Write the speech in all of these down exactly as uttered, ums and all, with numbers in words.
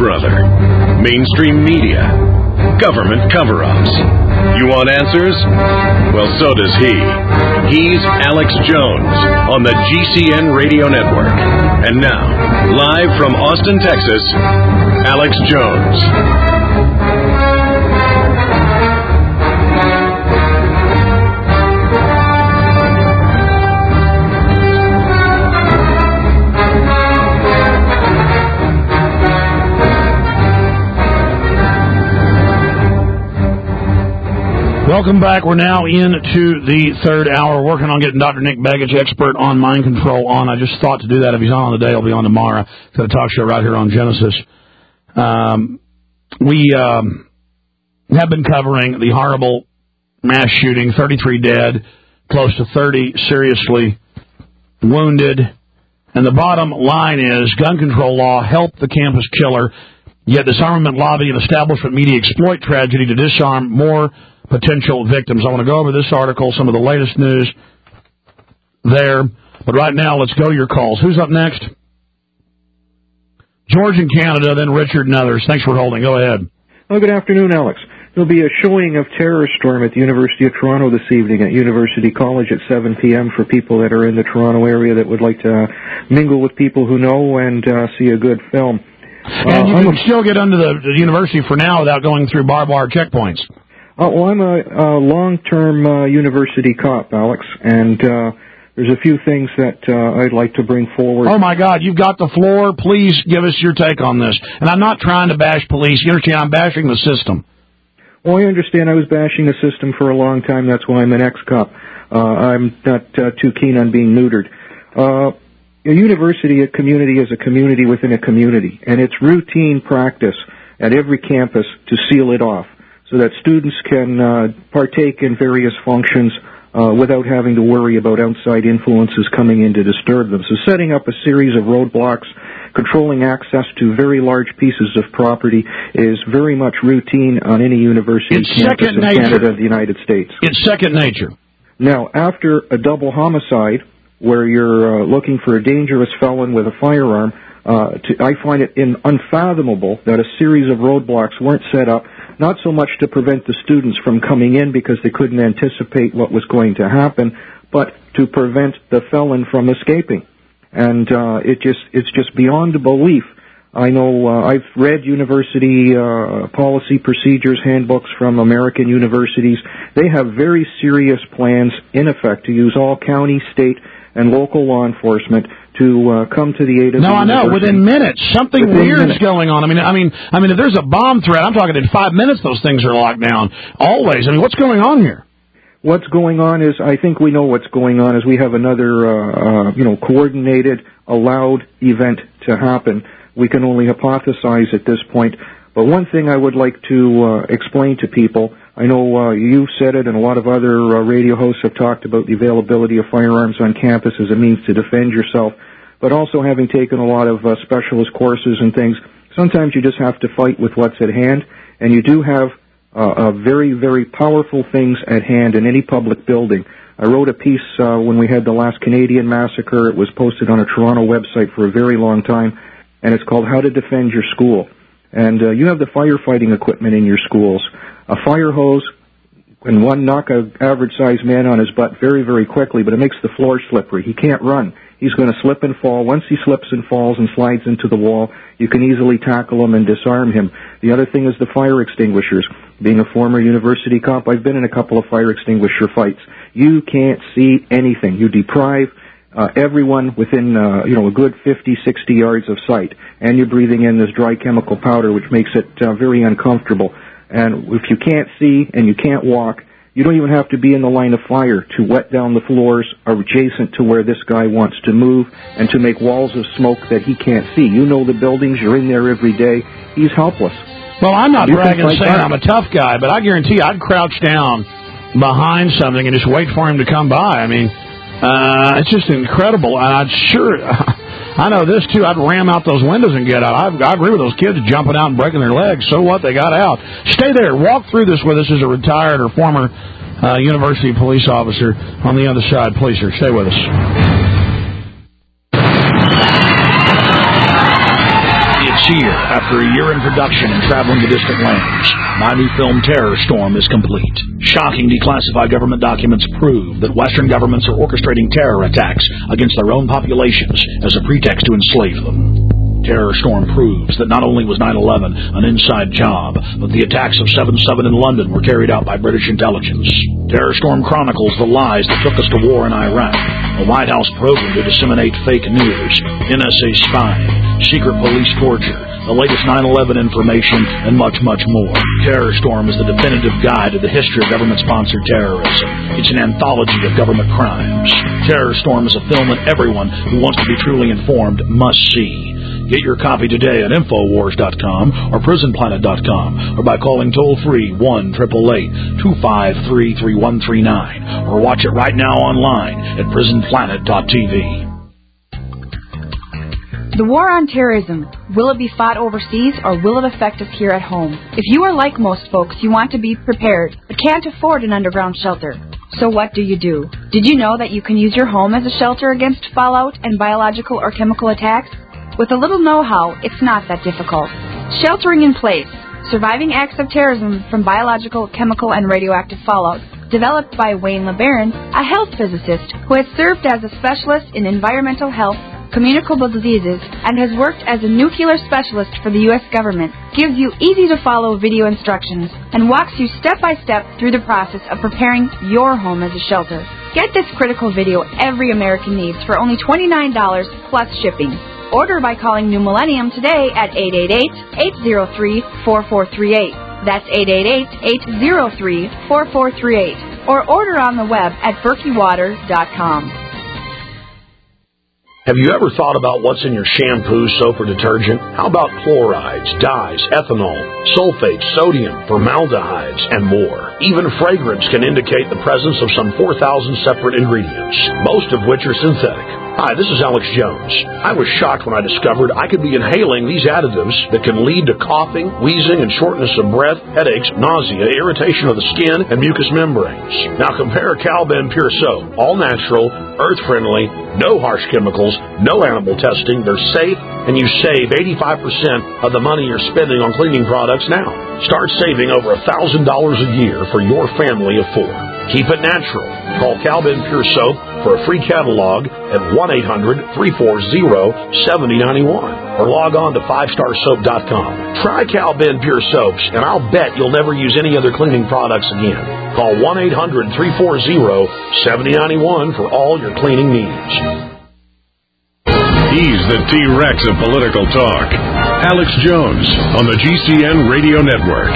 brother? Mainstream media? Government cover-ups? You want answers? Well, so does he. He's Alex Jones on the G C N Radio Network. And now, live from Austin, Texas, Alex Jones. Welcome back. We're now into the third hour, working on getting Doctor Nick Begich, expert on mind control, on. I just thought to do that. If he's on today, he'll be on tomorrow. Got a talk show right here on Genesis. Um, we um, have been covering the horrible mass shooting, thirty-three dead, close to thirty seriously wounded. And the bottom line is gun control law helped the campus killer, yet disarmament lobby and establishment media exploit tragedy to disarm more potential victims. I want to go over this article, some of the latest news there. But right now, let's go to your calls. Who's up next? George in Canada, then Richard and others. Thanks for holding. Go ahead. Well, good afternoon, Alex. There'll be a showing of Terror Storm at the University of Toronto this evening at University College at seven p.m. for people that are in the Toronto area that would like to mingle with people who know and uh, see a good film. And uh, you can I'm still get under the, the university for now without going through barbed wire checkpoints. Uh, well, I'm a, a long-term uh, university cop, Alex, and uh, there's a few things that uh, I'd like to bring forward. Oh, my God, you've got the floor. Please give us your take on this. And I'm not trying to bash police. You understand, I'm bashing the system. Well, I understand I was bashing the system for a long time. That's why I'm an ex-cop. Uh, I'm not uh, too keen on being neutered. Uh, a university, a community is a community within a community, and it's routine practice at every campus to seal it off, so that students can uh, partake in various functions uh, without having to worry about outside influences coming in to disturb them. So setting up a series of roadblocks, controlling access to very large pieces of property is very much routine on any university it's campus in nature. Canada and the United States. It's second nature. Now, after a double homicide, where you're uh, looking for a dangerous felon with a firearm, uh, to, I find it in, unfathomable that a series of roadblocks weren't set up, not so much to prevent the students from coming in because they couldn't anticipate what was going to happen, but to prevent the felon from escaping. And uh, it just it's just beyond belief. I know uh, I've read university uh, policy procedures handbooks from American universities. They have very serious plans in effect to use all county, state, and local law enforcement to uh, come to the aid of no, the I know. university. Within minutes, something Within weird's minutes. going on. I mean, I mean, I mean, if there's a bomb threat, I'm talking in five minutes. Those things are locked down. Always. I mean, what's going on here? What's going on is, I think we know what's going on is we have another, uh, uh, you know, coordinated, allowed event to happen. We can only hypothesize at this point. But one thing I would like to uh, explain to people, I know uh, you've said it and a lot of other uh, radio hosts have talked about the availability of firearms on campus as a means to defend yourself, but also having taken a lot of uh, specialist courses and things, sometimes you just have to fight with what's at hand, and you do have uh, uh, very, very powerful things at hand in any public building. I wrote a piece uh, when we had the last Canadian massacre. It was posted on a Toronto website for a very long time, and it's called How to Defend Your School. And uh, you have the firefighting equipment in your schools. A fire hose can one knock an average-sized man on his butt very, very quickly, but it makes the floor slippery. He can't run. He's going to slip and fall. Once he slips and falls and slides into the wall, you can easily tackle him and disarm him. The other thing is the fire extinguishers. Being a former university cop, I've been in a couple of fire extinguisher fights. You can't see anything. You deprive uh, everyone within, uh, you know, a good fifty, sixty yards of sight, and you're breathing in this dry chemical powder, which makes it uh, very uncomfortable. And if you can't see and you can't walk, you don't even have to be in the line of fire to wet down the floors adjacent to where this guy wants to move and to make walls of smoke that he can't see. You know the buildings. You're in there every day. He's helpless. Well, I'm not you bragging saying back. I'm a tough guy, but I guarantee you I'd crouch down behind something and just wait for him to come by. I mean, uh, it's just incredible. And I'd sure... I know this, too. I'd ram out those windows and get out. I, I agree with those kids jumping out and breaking their legs. So what? They got out. Stay there. Walk through this with us as a retired or former uh, university police officer on the other side. Please, sir. Stay with us. This year, after a year in production and traveling to distant lands, my new film Terror Storm is complete. Shocking declassified government documents prove that Western governments are orchestrating terror attacks against their own populations as a pretext to enslave them. Terror Storm proves that not only was nine eleven an inside job, but the attacks of seven seven in London were carried out by British intelligence. Terror Storm chronicles the lies that took us to war in Iraq, a White House program to disseminate fake news, N S A spying, secret police torture, the latest nine eleven information, and much, much more. Terror Storm is the definitive guide to the history of government-sponsored terrorism. It's an anthology of government crimes. Terror Storm is a film that everyone who wants to be truly informed must see. Get your copy today at Infowars dot com or Prison Planet dot com or by calling toll-free one eight eight eight, two five three, three one three nine or watch it right now online at Prison Planet dot T V. The war on terrorism, will it be fought overseas or will it affect us here at home? If you are like most folks, you want to be prepared but can't afford an underground shelter. So what do you do? Did you know that you can use your home as a shelter against fallout and biological or chemical attacks? With a little know-how, it's not that difficult. Sheltering in Place, Surviving Acts of Terrorism from Biological, Chemical, and Radioactive Fallout, developed by Wayne LeBaron, a health physicist who has served as a specialist in environmental health, communicable diseases, and has worked as a nuclear specialist for the U S government, gives you easy-to-follow video instructions and walks you step-by-step through the process of preparing your home as a shelter. Get this critical video every American needs for only twenty-nine dollars plus shipping. Order by calling New Millennium today at eight eight eight, eight zero three, four four three eight. That's eight eight eight, eight zero three, four four three eight. Or order on the web at berkey water dot com. Have you ever thought about what's in your shampoo, soap, or detergent? How about chlorides, dyes, ethanol, sulfates, sodium, formaldehydes, and more? Even fragrance can indicate the presence of some four thousand separate ingredients, most of which are synthetic. Hi, this is Alex Jones. I was shocked when I discovered I could be inhaling these additives that can lead to coughing, wheezing, and shortness of breath, headaches, nausea, irritation of the skin, and mucous membranes. Now compare Cal-Ben Pure Soap, all natural, earth-friendly, no harsh chemicals, no animal testing. They're safe, and you save eighty-five percent of the money you're spending on cleaning products now. Start saving over one thousand dollars a year for your family of four. Keep it natural. Call Cal-Ben Pure Soap for a free catalog at one eight hundred, three four zero, seven zero nine one or log on to five star soap dot com. Try Cal-Ben Pure Soaps, and I'll bet you'll never use any other cleaning products again. Call one eight hundred, three four zero, seven zero nine one for all your cleaning needs. He's the T-Rex of political talk. Alex Jones on the G C N Radio Network.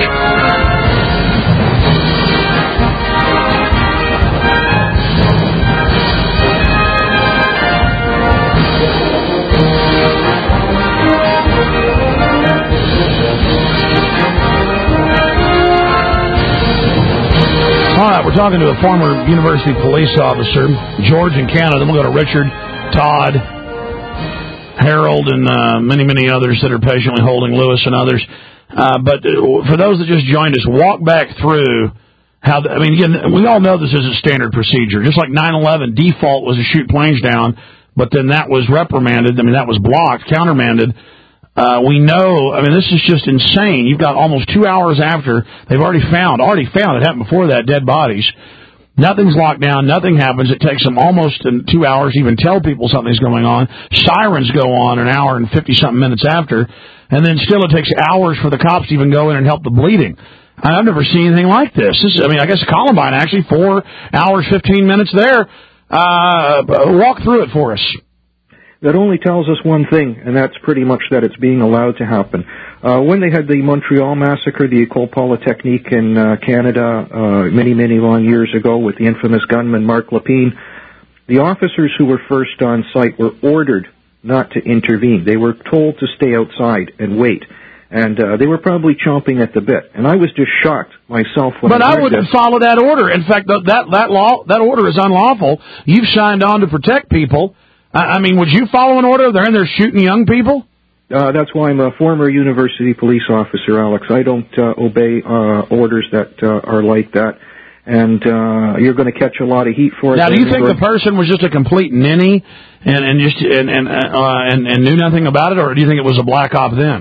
All right, we're talking to a former university police officer, George in Canada. Then we'll go to Richard, Todd, Harold, and uh, many, many others that are patiently holding, Lewis and others. Uh, but for those that just joined us, walk back through how, the, I mean, again, we all know this isn't standard procedure. Just like nine eleven, default was to shoot planes down, but then that was reprimanded. I mean, that was blocked, countermanded. Uh, we know, I mean, this is just insane. You've got almost two hours after they've already found, already found, it happened before that, dead bodies. Nothing's locked down. Nothing happens. It takes them almost two hours to even tell people something's going on. Sirens go on an hour and fifty-something minutes after. And then still it takes hours for the cops to even go in and help the bleeding. I've never seen anything like this. This is, I mean, I guess Columbine, actually, four hours, fifteen minutes there. Uh, walk through it for us. That only tells us one thing, and that's pretty much that it's being allowed to happen. Uh, when they had the Montreal massacre, the École Polytechnique in uh, Canada, uh, many, many long years ago with the infamous gunman Marc Lépine, the officers who were first on site were ordered not to intervene. They were told to stay outside and wait. And uh, they were probably chomping at the bit. And I was just shocked myself when but I heard I wouldn't this. follow that order. In fact, that that law that order is unlawful. You've signed on to protect people. I mean, would you follow an order? They're in there shooting young people? Uh, that's why I'm a former university police officer, Alex. I don't uh, obey uh, orders that uh, are like that. And uh, you're going to catch a lot of heat for it. Now, do you think the person was just a complete ninny and, and just and and, uh, and and knew nothing about it, or do you think it was a black op then?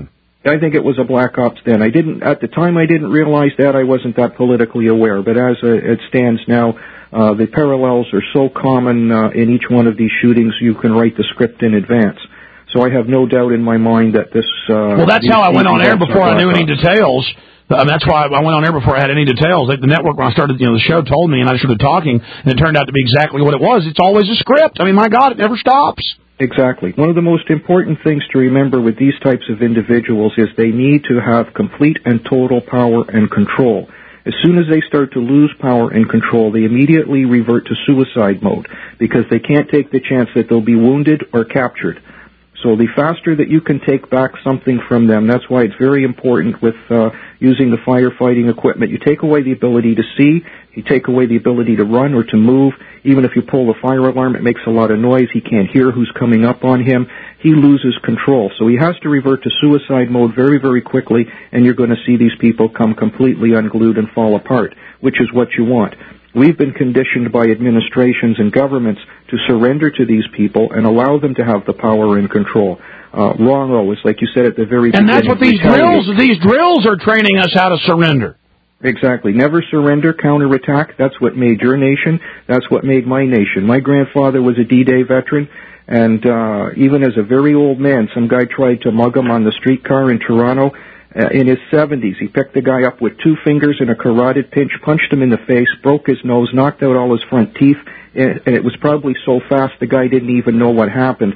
I think it was a black ops then. I didn't, at the time I didn't realize that. I wasn't that politically aware. But as uh, it stands now, uh, the parallels are so common uh, in each one of these shootings, you can write the script in advance. So I have no doubt in my mind that this... Uh, well, that's how I went on air before I knew any details. I mean, that's why I went on air before I had any details. The network, when I started, you know, the show told me, and I started talking, and it turned out to be exactly what it was. It's always a script. I mean, my God, it never stops. Exactly. One of the most important things to remember with these types of individuals is they need to have complete and total power and control. As soon as they start to lose power and control, they immediately revert to suicide mode because they can't take the chance that they'll be wounded or captured. So the faster that you can take back something from them, that's why it's very important with uh, using the firefighting equipment. You take away the ability to see, you take away the ability to run or to move. Even if you pull the fire alarm, it makes a lot of noise. He can't hear who's coming up on him. He loses control. So he has to revert to suicide mode very, very quickly, and you're going to see these people come completely unglued and fall apart, which is what you want. We've been conditioned by administrations and governments to surrender to these people and allow them to have the power and control. Uh, wrong always, like you said at the very beginning. And that's what these drills, these drills are training us how to surrender. Exactly. Never surrender, counterattack. That's what made your nation. That's what made my nation. My grandfather was a D-Day veteran, and uh, even as a very old man, some guy tried to mug him on the streetcar in Toronto. Uh, in his seventies, he picked the guy up with two fingers and a carotid pinch, punched him in the face, broke his nose, knocked out all his front teeth, and, and it was probably so fast the guy didn't even know what happened.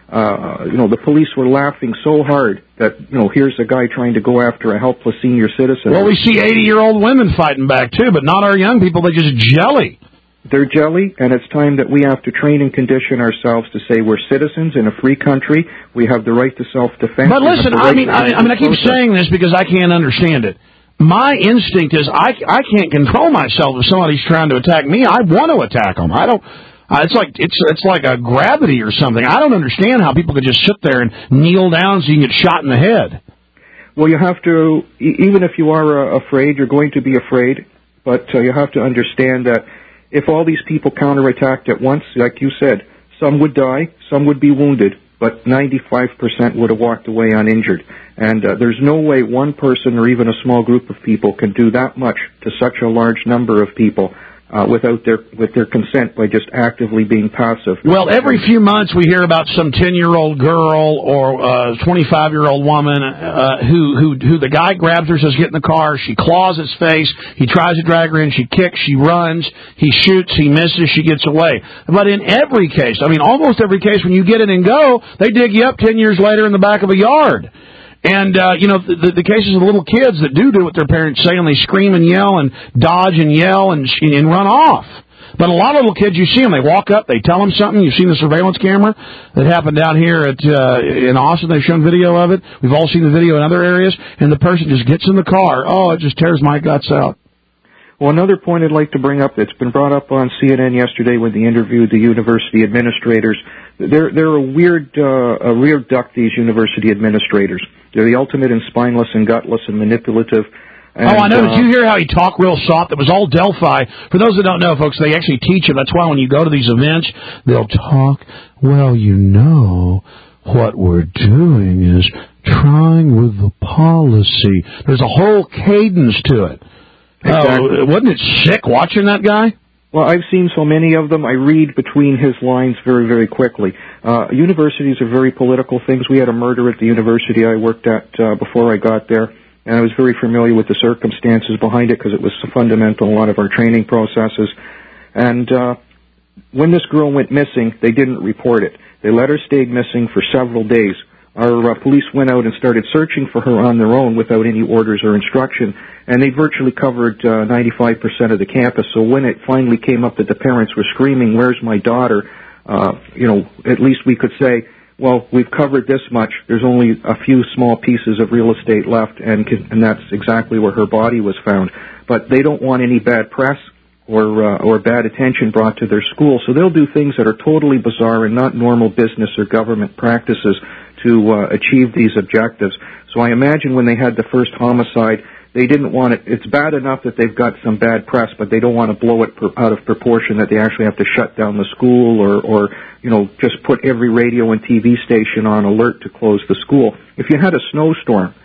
Uh, you know, the police were laughing so hard that, you know, here's a guy trying to go after a helpless senior citizen. Well, we see eighty-year-old women fighting back, too, but not our young people. They're just jelly. They're jelly, and it's time that we have to train and condition ourselves to say we're citizens in a free country. We have the right to self-defense. But listen, I mean, I, I mean, I keep saying this because I can't understand it. My instinct is I, I can't control myself if somebody's trying to attack me. I want to attack them. I don't. Uh, it's like it's it's like a gravity or something. I don't understand how people could just sit there and kneel down so you can get shot in the head. Well, you have to, even if you are uh, afraid, you're going to be afraid, but uh, you have to understand that if all these people counterattacked at once, like you said, some would die, some would be wounded, but ninety-five percent would have walked away uninjured. And uh, there's no way one person or even a small group of people can do that much to such a large number of people uh, without their with their consent by just actively being passive. Well, every few months we hear about some ten-year-old girl or a twenty-five-year-old woman uh, who, who who the guy grabs her, says, get in the car, she claws his face, he tries to drag her in, she kicks, she runs, he shoots, he misses, she gets away. But in every case, I mean, almost every case, when you get in and go, they dig you up ten years later in the back of a yard. And, uh, you know, the, the cases of the little kids that do do what their parents say, and they scream and yell and dodge and yell and, and run off. But a lot of little kids, you see them, they walk up, they tell them something. You've seen the surveillance camera that happened down here at uh, in Austin. They've shown video of it. We've all seen the video in other areas. And the person just gets in the car. Oh, it just tears my guts out. Well, another point I'd like to bring up that's been brought up on C N N yesterday when they interviewed the university administrators. They're, they're a weird, uh, a weird duck, these university administrators. They're the ultimate in spineless and gutless and manipulative. And, oh, I know. Uh, Did you hear how he talked real soft? It was all Delphi. For those that don't know, folks, they actually teach it. That's why when you go to these events, they'll talk, well, you know, what we're doing is trying with the policy. There's a whole cadence to it. Exactly. Oh, wasn't it sick watching that guy? Well, I've seen so many of them. I read between his lines very, very quickly. Uh, universities are very political things. We had a murder at the university I worked at uh, before I got there, and I was very familiar with the circumstances behind it because it was fundamental in a lot of our training processes. And uh, when this girl went missing, they didn't report it. They let her stay missing for several days. Our uh, police went out and started searching for her on their own without any orders or instruction, and they virtually covered uh, ninety-five percent of the campus. So when it finally came up that the parents were screaming, where's my daughter, uh, you know, at least we could say, well, we've covered this much. There's only a few small pieces of real estate left, and, and that's exactly where her body was found. But they don't want any bad press or uh, or bad attention brought to their school, so they'll do things that are totally bizarre and not normal business or government practices to uh, achieve these objectives. So I imagine when they had the first homicide, they didn't want it. It's bad enough that they've got some bad press, but they don't want to blow it per, out of proportion that they actually have to shut down the school or, or, you know, just put every radio and T V station on alert to close the school. If you had a snowstorm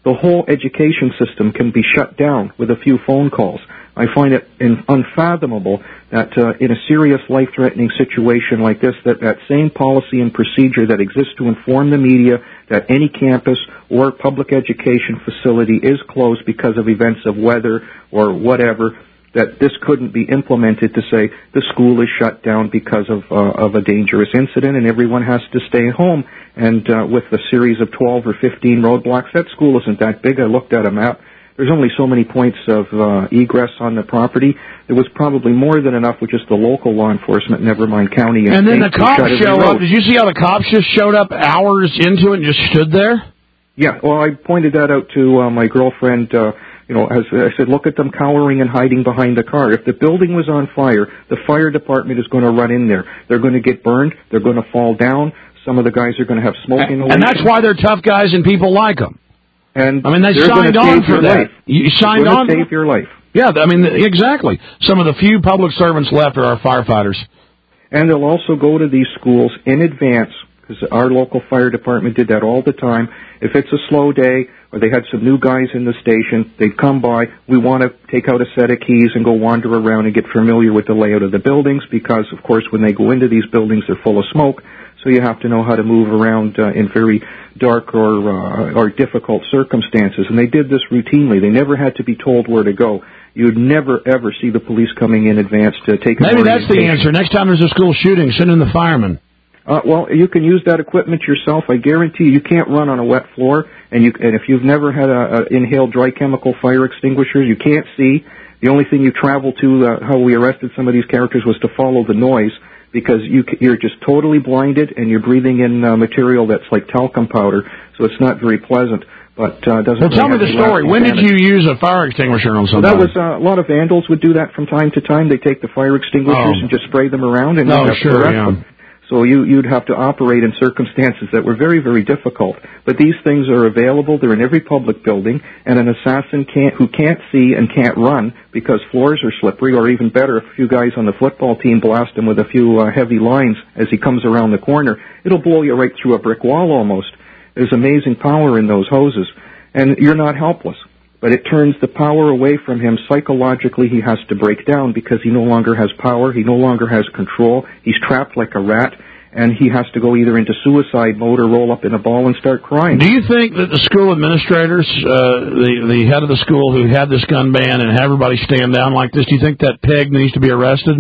the whole education system can be shut down with a few phone calls. I find it in, unfathomable that uh, in a serious life-threatening situation like this, that that same policy and procedure that exists to inform the media that any campus or public education facility is closed because of events of weather or whatever, that this couldn't be implemented to say the school is shut down because of uh, of a dangerous incident and everyone has to stay home. And uh, with a series of twelve or fifteen roadblocks, that school isn't that big. I looked at a map. There's only so many points of uh, egress on the property. There was probably more than enough with just the local law enforcement, never mind county. And, and then the cops show up. Did you see how the cops just showed up hours into it and just stood there? Yeah, well, I pointed that out to uh, my girlfriend. Uh, you know, as I said, look at them cowering and hiding behind the car. If the building was on fire, the fire department is going to run in there. They're going to get burned. They're going to fall down. Some of the guys are going to have smoke and, inhalation. And that's why they're tough guys and people like them. And I mean, they signed on for that. Life. You signed They're on to save your life. Yeah, I mean, exactly. Some of the few public servants left are our firefighters. And they'll also go to these schools in advance, because our local fire department did that all the time. If it's a slow day or they had some new guys in the station, they'd come by. We want to take out a set of keys and go wander around and get familiar with the layout of the buildings, because, of course, when they go into these buildings, they're full of smoke. So you have to know how to move around uh, in very dark or uh, or difficult circumstances. And they did this routinely. They never had to be told where to go. You'd never, ever see the police coming in advance to take an Maybe that's the answer. Next time there's a school shooting, send in the firemen. Uh, well, you can use that equipment yourself. I guarantee you, you can't run on a wet floor. And, you, and if you've never had a, a inhaled dry chemical fire extinguisher, you can't see. The only thing you travel to, uh, how we arrested some of these characters, was to follow the noise. Because you, you're just totally blinded and you're breathing in uh, material that's like talcum powder, so it's not very pleasant. But uh, doesn't. Well, really tell me the story. When did you use a fire extinguisher on something? Well, that was uh, a lot of vandals would do that from time to time. They take the fire extinguishers oh. and just spray them around, and oh, you'd have sure, to arrest yeah. them. So you, you'd have to operate in circumstances that were very, very difficult. But these things are available. They're in every public building. And an assassin can't, who can't see and can't run because floors are slippery, or even better, if a few guys on the football team blast him with a few uh, heavy lines as he comes around the corner, it'll blow you right through a brick wall almost. There's amazing power in those hoses. And you're not helpless. But it turns the power away from him. Psychologically, he has to break down because he no longer has power. He no longer has control. He's trapped like a rat, and he has to go either into suicide mode or roll up in a ball and start crying. Do you think that the school administrators, uh, the, the head of the school who had this gun ban and had everybody stand down like this, do you think that pig needs to be arrested?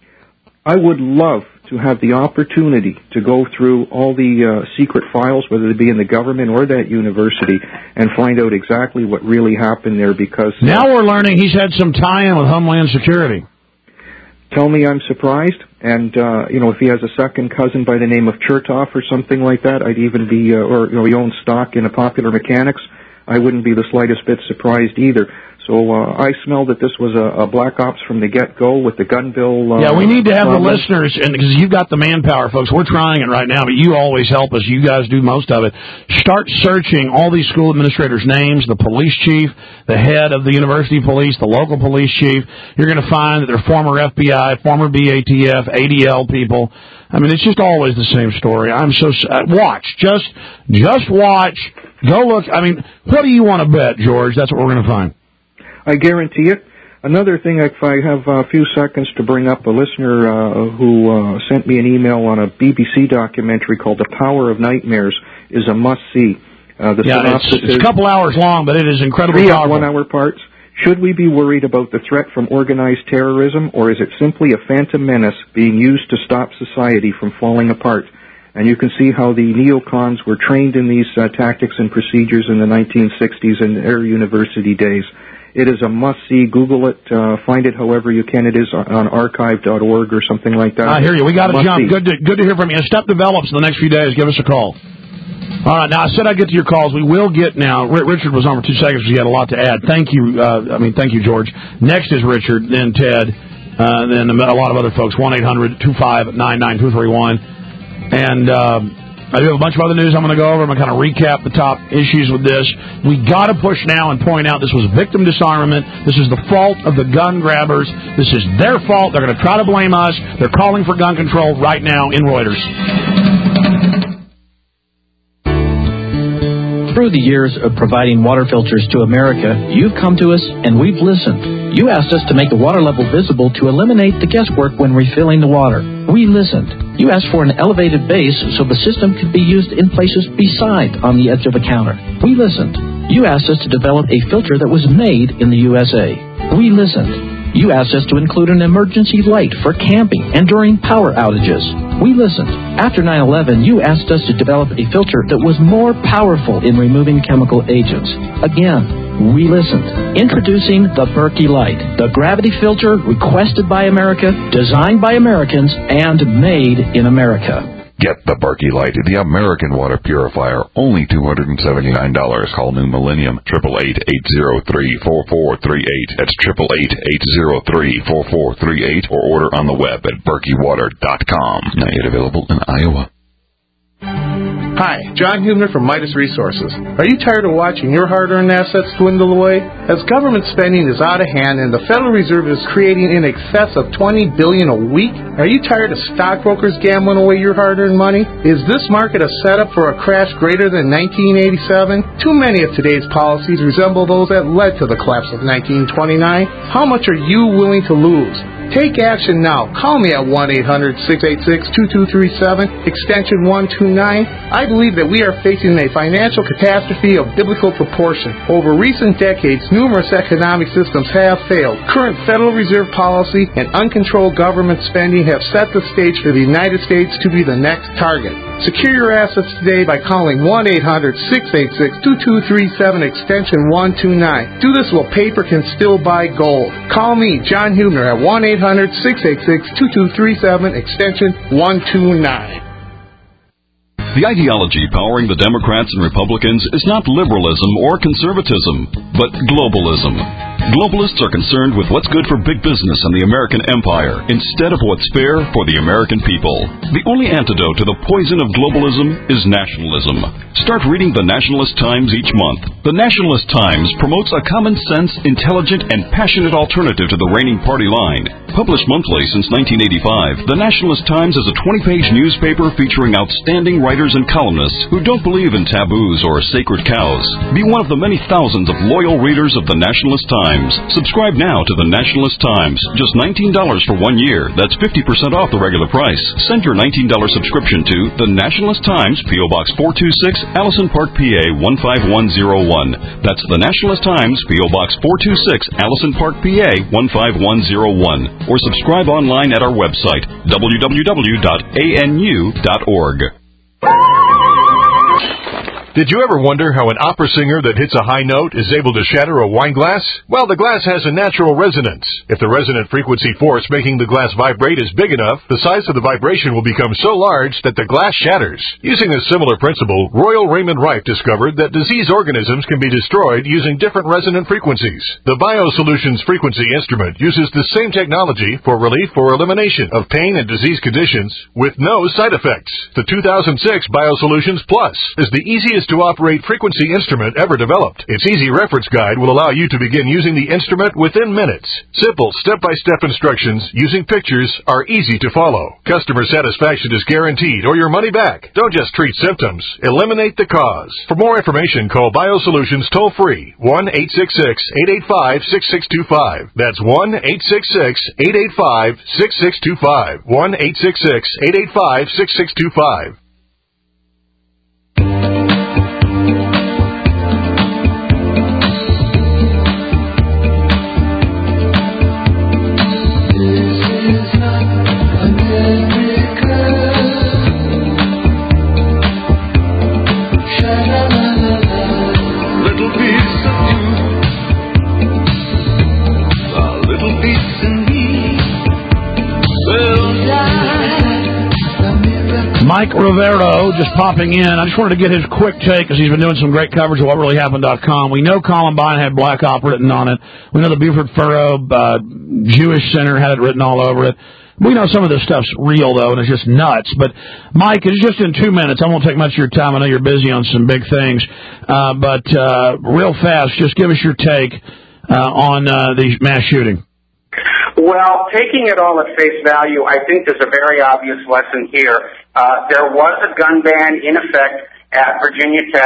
I would love to have the opportunity to go through all the uh, secret files, whether they be in the government or that university, and find out exactly what really happened there, because... Uh, now we're learning he's had some tie-in with Homeland Security. Tell me I'm surprised, and, uh, you know, if he has a second cousin by the name of Chertoff or something like that, I'd even be, uh, or, you know, he owns stock in a Popular Mechanics, I wouldn't be the slightest bit surprised either. So uh, I smell that this was a, a black ops from the get-go with the gun bill. Uh, yeah, we need to have problem. the listeners, and because you've got the manpower, folks. We're trying it right now, but you always help us. You guys do most of it. Start searching all these school administrators' names, the police chief, the head of the university police, the local police chief. You're going to find that they're former F B I, former B A T F, A D L people. I mean, it's just always the same story. I'm so uh, watch, just just watch. Go look. I mean, what do you want to bet, George? That's what we're going to find. I guarantee it. Another thing, if I have a few seconds to bring up, a listener uh, who uh, sent me an email on a B B C documentary called The Power of Nightmares is a must-see. Uh, the yeah, synopsis it's, it's is a couple hours long, but it is incredibly three powerful. one-hour parts. Should we be worried about the threat from organized terrorism, or is it simply a phantom menace being used to stop society from falling apart? And you can see how the neocons were trained in these uh, tactics and procedures in the nineteen sixties and their university days. It is a must-see. Google it. Uh, find it however you can. It is on archive dot org or something like that. I hear you. We got to jump. Must-see. Good to, good to hear from you. As stuff develops in the next few days, give us a call. All right. Now, I said I'd get to your calls. We will get now. R- Richard was on for two seconds. He had a lot to add. Thank you. Uh, I mean, thank you, George. Next is Richard, then Ted, uh, then a lot of other folks. one eight hundred two five nine nine two three one. And... Um, I do have a bunch of other news I'm going to go over. I'm going to kind of recap the top issues with this. We got to push now and point out this was victim disarmament. This is the fault of the gun grabbers. This is their fault. They're going to try to blame us. They're calling for gun control right now in Reuters. Through the years of providing water filters to America, you've come to us and we've listened. You asked us to make the water level visible to eliminate the guesswork when refilling the water. We listened. You asked for an elevated base so the system could be used in places beside on the edge of a counter. We listened. You asked us to develop a filter that was made in the U S A. We listened. You asked us to include an emergency light for camping and during power outages. We listened. After nine eleven, you asked us to develop a filter that was more powerful in removing chemical agents. Again, we listened. Introducing the Berkey Light, the gravity filter requested by America, designed by Americans, and made in America. Get the Berkey Light, the American water purifier, only two hundred seventy-nine dollars. Call New Millennium, eight eight eight, eight zero three, four four three eight. That's eight eight eight, eight zero three, four four three eight, or order on the web at berkey water dot com. Not yet available in Iowa. Hi, John Hubner from Midas Resources. Are you tired of watching your hard-earned assets dwindle away? As government spending is out of hand and the Federal Reserve is creating in excess of twenty billion dollars a week, are you tired of stockbrokers gambling away your hard-earned money? Is this market a setup for a crash greater than nineteen eighty-seven? Too many of today's policies resemble those that led to the collapse of nineteen twenty-nine. How much are you willing to lose? Take action now. Call me at one eight hundred, six eight six, two two three seven, extension one two nine. I believe that we are facing a financial catastrophe of biblical proportion. Over recent decades, numerous economic systems have failed. Current Federal Reserve policy and uncontrolled government spending have set the stage for the United States to be the next target. Secure your assets today by calling one eight hundred, six eight six, two two three seven, extension one two nine. Do this while paper can still buy gold. Call me, John Hubner, at one eight hundred, six eight six, two two three seven, extension one two nine. The ideology powering the Democrats and Republicans is not liberalism or conservatism, but globalism. Globalists are concerned with what's good for big business and the American empire instead of what's fair for the American people. The only antidote to the poison of globalism is nationalism. Start reading the Nationalist Times each month. The Nationalist Times promotes a common-sense, intelligent, and passionate alternative to the reigning party line. Published monthly since nineteen eighty-five, the Nationalist Times is a twenty-page newspaper featuring outstanding writers and columnists who don't believe in taboos or sacred cows. Be one of the many thousands of loyal readers of the Nationalist Times. Subscribe now to the Nationalist Times. Just nineteen dollars for one year. That's fifty percent off the regular price. Send your nineteen dollars subscription to the Nationalist Times, P O Box four two six, Allison Park, P A one five one zero one. That's the Nationalist Times, P O Box four two six, Allison Park, P A one five one zero one. Or subscribe online at our website, w w w dot a n u dot org. Did you ever wonder how an opera singer that hits a high note is able to shatter a wine glass? Well, the glass has a natural resonance. If the resonant frequency force making the glass vibrate is big enough, the size of the vibration will become so large that the glass shatters. Using a similar principle, Royal Raymond Rife discovered that disease organisms can be destroyed using different resonant frequencies. The BioSolutions frequency instrument uses the same technology for relief or elimination of pain and disease conditions with no side effects. The two thousand six BioSolutions Plus is the easiest to operate frequency instrument ever developed. Its easy reference guide will allow you to begin using the instrument within minutes. Simple step-by-step instructions using pictures are easy to follow. Customer satisfaction is guaranteed or your money back. Don't just treat symptoms, eliminate the cause. For more information, call BioSolutions toll-free, one eight six six, eight eight five, six six two five. That's one eight six six, eight eight five, six six two five. one eight six six, eight eight five, six six two five. Mike Rivero just popping in. I just wanted to get his quick take because he's been doing some great coverage of what really happened dot com. We know Columbine had Black Op written on it. We know the Buford Furrow uh, Jewish Center had it written all over it. We know some of this stuff's real, though, and it's just nuts. But, Mike, it's just in two minutes. I won't take much of your time. I know you're busy on some big things. Uh, but uh, real fast, just give us your take uh, on uh, the mass shooting. Well, taking it all at face value, I think there's a very obvious lesson here. Uh, there was a gun ban in effect at Virginia Tech,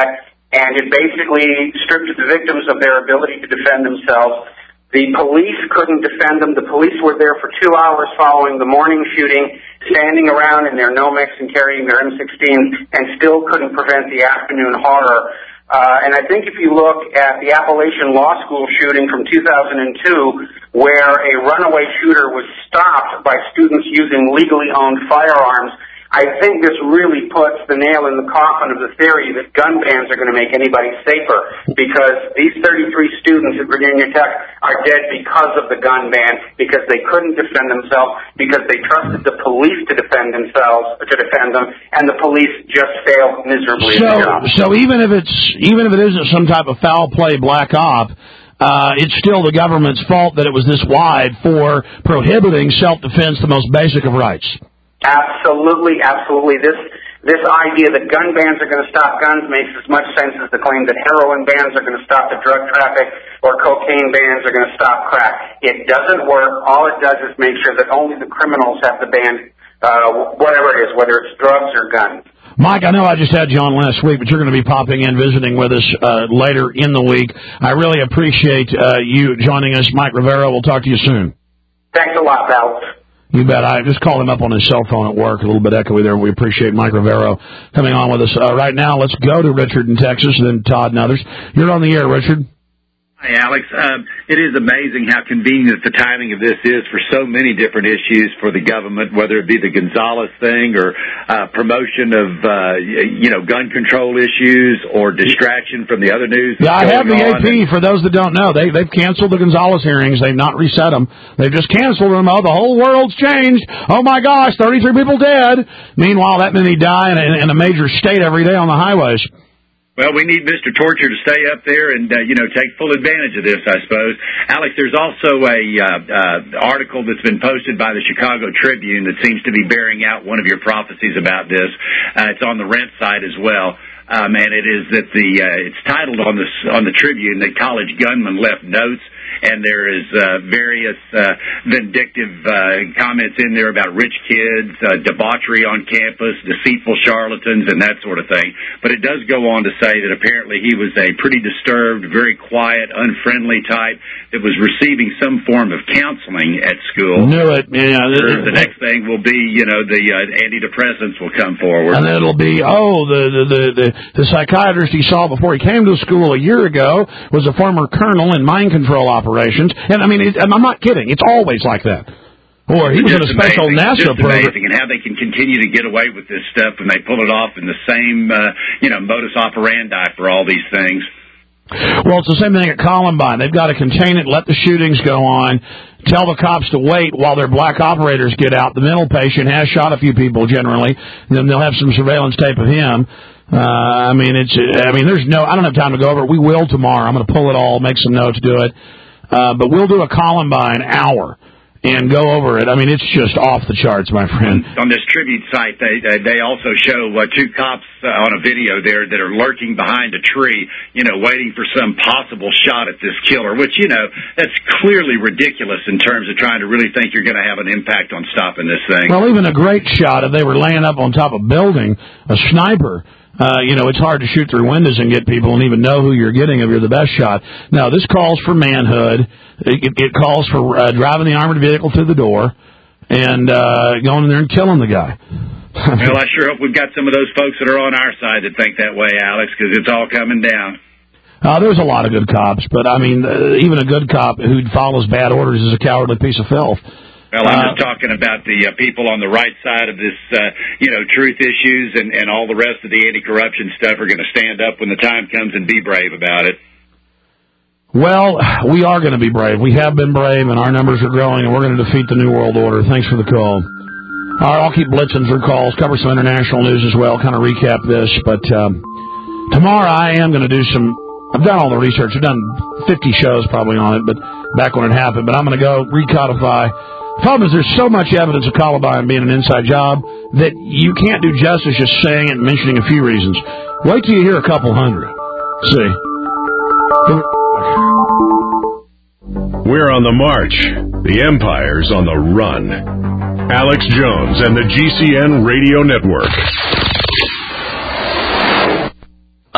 and it basically stripped the victims of their ability to defend themselves. The police couldn't defend them. The police were there for two hours following the morning shooting, standing around in their Nomex and carrying their M sixteens, and still couldn't prevent the afternoon horror. Uh, and I think if you look at the Appalachian Law School shooting from two thousand two, where a runaway shooter was stopped by students using legally owned firearms, I think this really puts the nail in the coffin of the theory that gun bans are going to make anybody safer, because these thirty-three students at Virginia Tech are dead because of the gun ban, because they couldn't defend themselves, because they trusted the police to defend themselves, to defend them, and the police just failed miserably. So, so even if it's even if it isn't some type of foul play black op, uh, it's still the government's fault that it was this wide for prohibiting self-defense, the most basic of rights. Absolutely, absolutely. This this idea that gun bans are going to stop guns makes as much sense as the claim that heroin bans are going to stop the drug traffic or cocaine bans are going to stop crack. It doesn't work. All it does is make sure that only the criminals have the ban, uh, whatever it is, whether it's drugs or guns. Mike, I know I just had you on last week, but you're going to be popping in, visiting with us uh, later in the week. I really appreciate uh, you joining us. Mike Rivera, we'll talk to you soon. Thanks a lot, Val. You bet. I just called him up on his cell phone at work. A little bit echoey there. We appreciate Mike Rivera coming on with us. Uh, right now, let's go to Richard in Texas, then Todd and others. You're on the air, Richard. Hi, Alex. Um, it is amazing how convenient the timing of this is for so many different issues for the government, whether it be the Gonzales thing or uh, promotion of, uh, you know, gun control issues or distraction from the other news. Yeah, I have the A P. For those that don't know, they, they've canceled the Gonzales hearings. They've not reset them. They've just canceled them. Oh, the whole world's changed. Oh, my gosh, thirty-three people dead. Meanwhile, that many die in a, in a major state every day on the highways. Well, we need Mister Torture to stay up there and, uh, you know, take full advantage of this, I suppose. Alex, there's also a uh, uh, article that's been posted by the Chicago Tribune that seems to be bearing out one of your prophecies about this. Uh, it's on the Rent site as well. Um, and it is that the, uh, it's titled on the, on the Tribune that college gunmen left notes. And there is uh, various uh, vindictive uh, comments in there about rich kids, uh, debauchery on campus, deceitful charlatans, and that sort of thing. But it does go on to say that apparently he was a pretty disturbed, very quiet, unfriendly type that was receiving some form of counseling at school. Knew it. Yeah. Sure, the next thing will be, you know, the uh, antidepressants will come forward. And then it'll be, oh, the, the, the, the, the psychiatrist he saw before he came to school a year ago was a former colonel in mind control operations. And, I mean, it, I'm not kidding. It's always like that. Or he was in a special amazing. NASA just program. Amazing, and how they can continue to get away with this stuff, and they pull it off in the same, uh, you know, modus operandi for all these things. Well, it's the same thing at Columbine. They've got to contain it, let the shootings go on, tell the cops to wait while their black operators get out. The mental patient has shot a few people generally, and then they'll have some surveillance tape of him. Uh, I mean, it's, I mean, there's no, I don't have time to go over it. We will tomorrow. I'm going to pull it all, make some notes, do it. Uh, but we'll do a Columbine hour and go over it. I mean, it's just off the charts, my friend. On this tribute site, they they also show uh, two cops uh, on a video there that are lurking behind a tree, you know, waiting for some possible shot at this killer, which, you know, that's clearly ridiculous in terms of trying to really think you're going to have an impact on stopping this thing. Well, even a great shot, if they were laying up on top of a building, a sniper, Uh, you know, it's hard to shoot through windows and get people and even know who you're getting if you're the best shot. Now, this calls for manhood. It, it calls for uh, driving the armored vehicle through the door and uh, going in there and killing the guy. Well, I sure hope we've got some of those folks that are on our side that think that way, Alex, because it's all coming down. Uh, there's a lot of good cops, but, I mean, uh, even a good cop who follows bad orders is a cowardly piece of filth. Well, I'm just talking about the uh, people on the right side of this, uh, you know, truth issues, and, and all the rest of the anti-corruption stuff are going to stand up when the time comes and be brave about it. Well, we are going to be brave. We have been brave, and our numbers are growing, and we're going to defeat the New World Order. Thanks for the call. All right, I'll keep blitzing through calls, cover some international news as well, kind of recap this. But um, tomorrow I am going to do some, I've done all the research. I've done fifty shows probably on it, but back when it happened. But I'm going to go recodify. The problem is there's so much evidence of Columbine being an inside job that you can't do justice just saying it and mentioning a few reasons. Wait till you hear a couple hundred. See. We're on the march. The Empire's on the run. Alex Jones and the G C N Radio Network.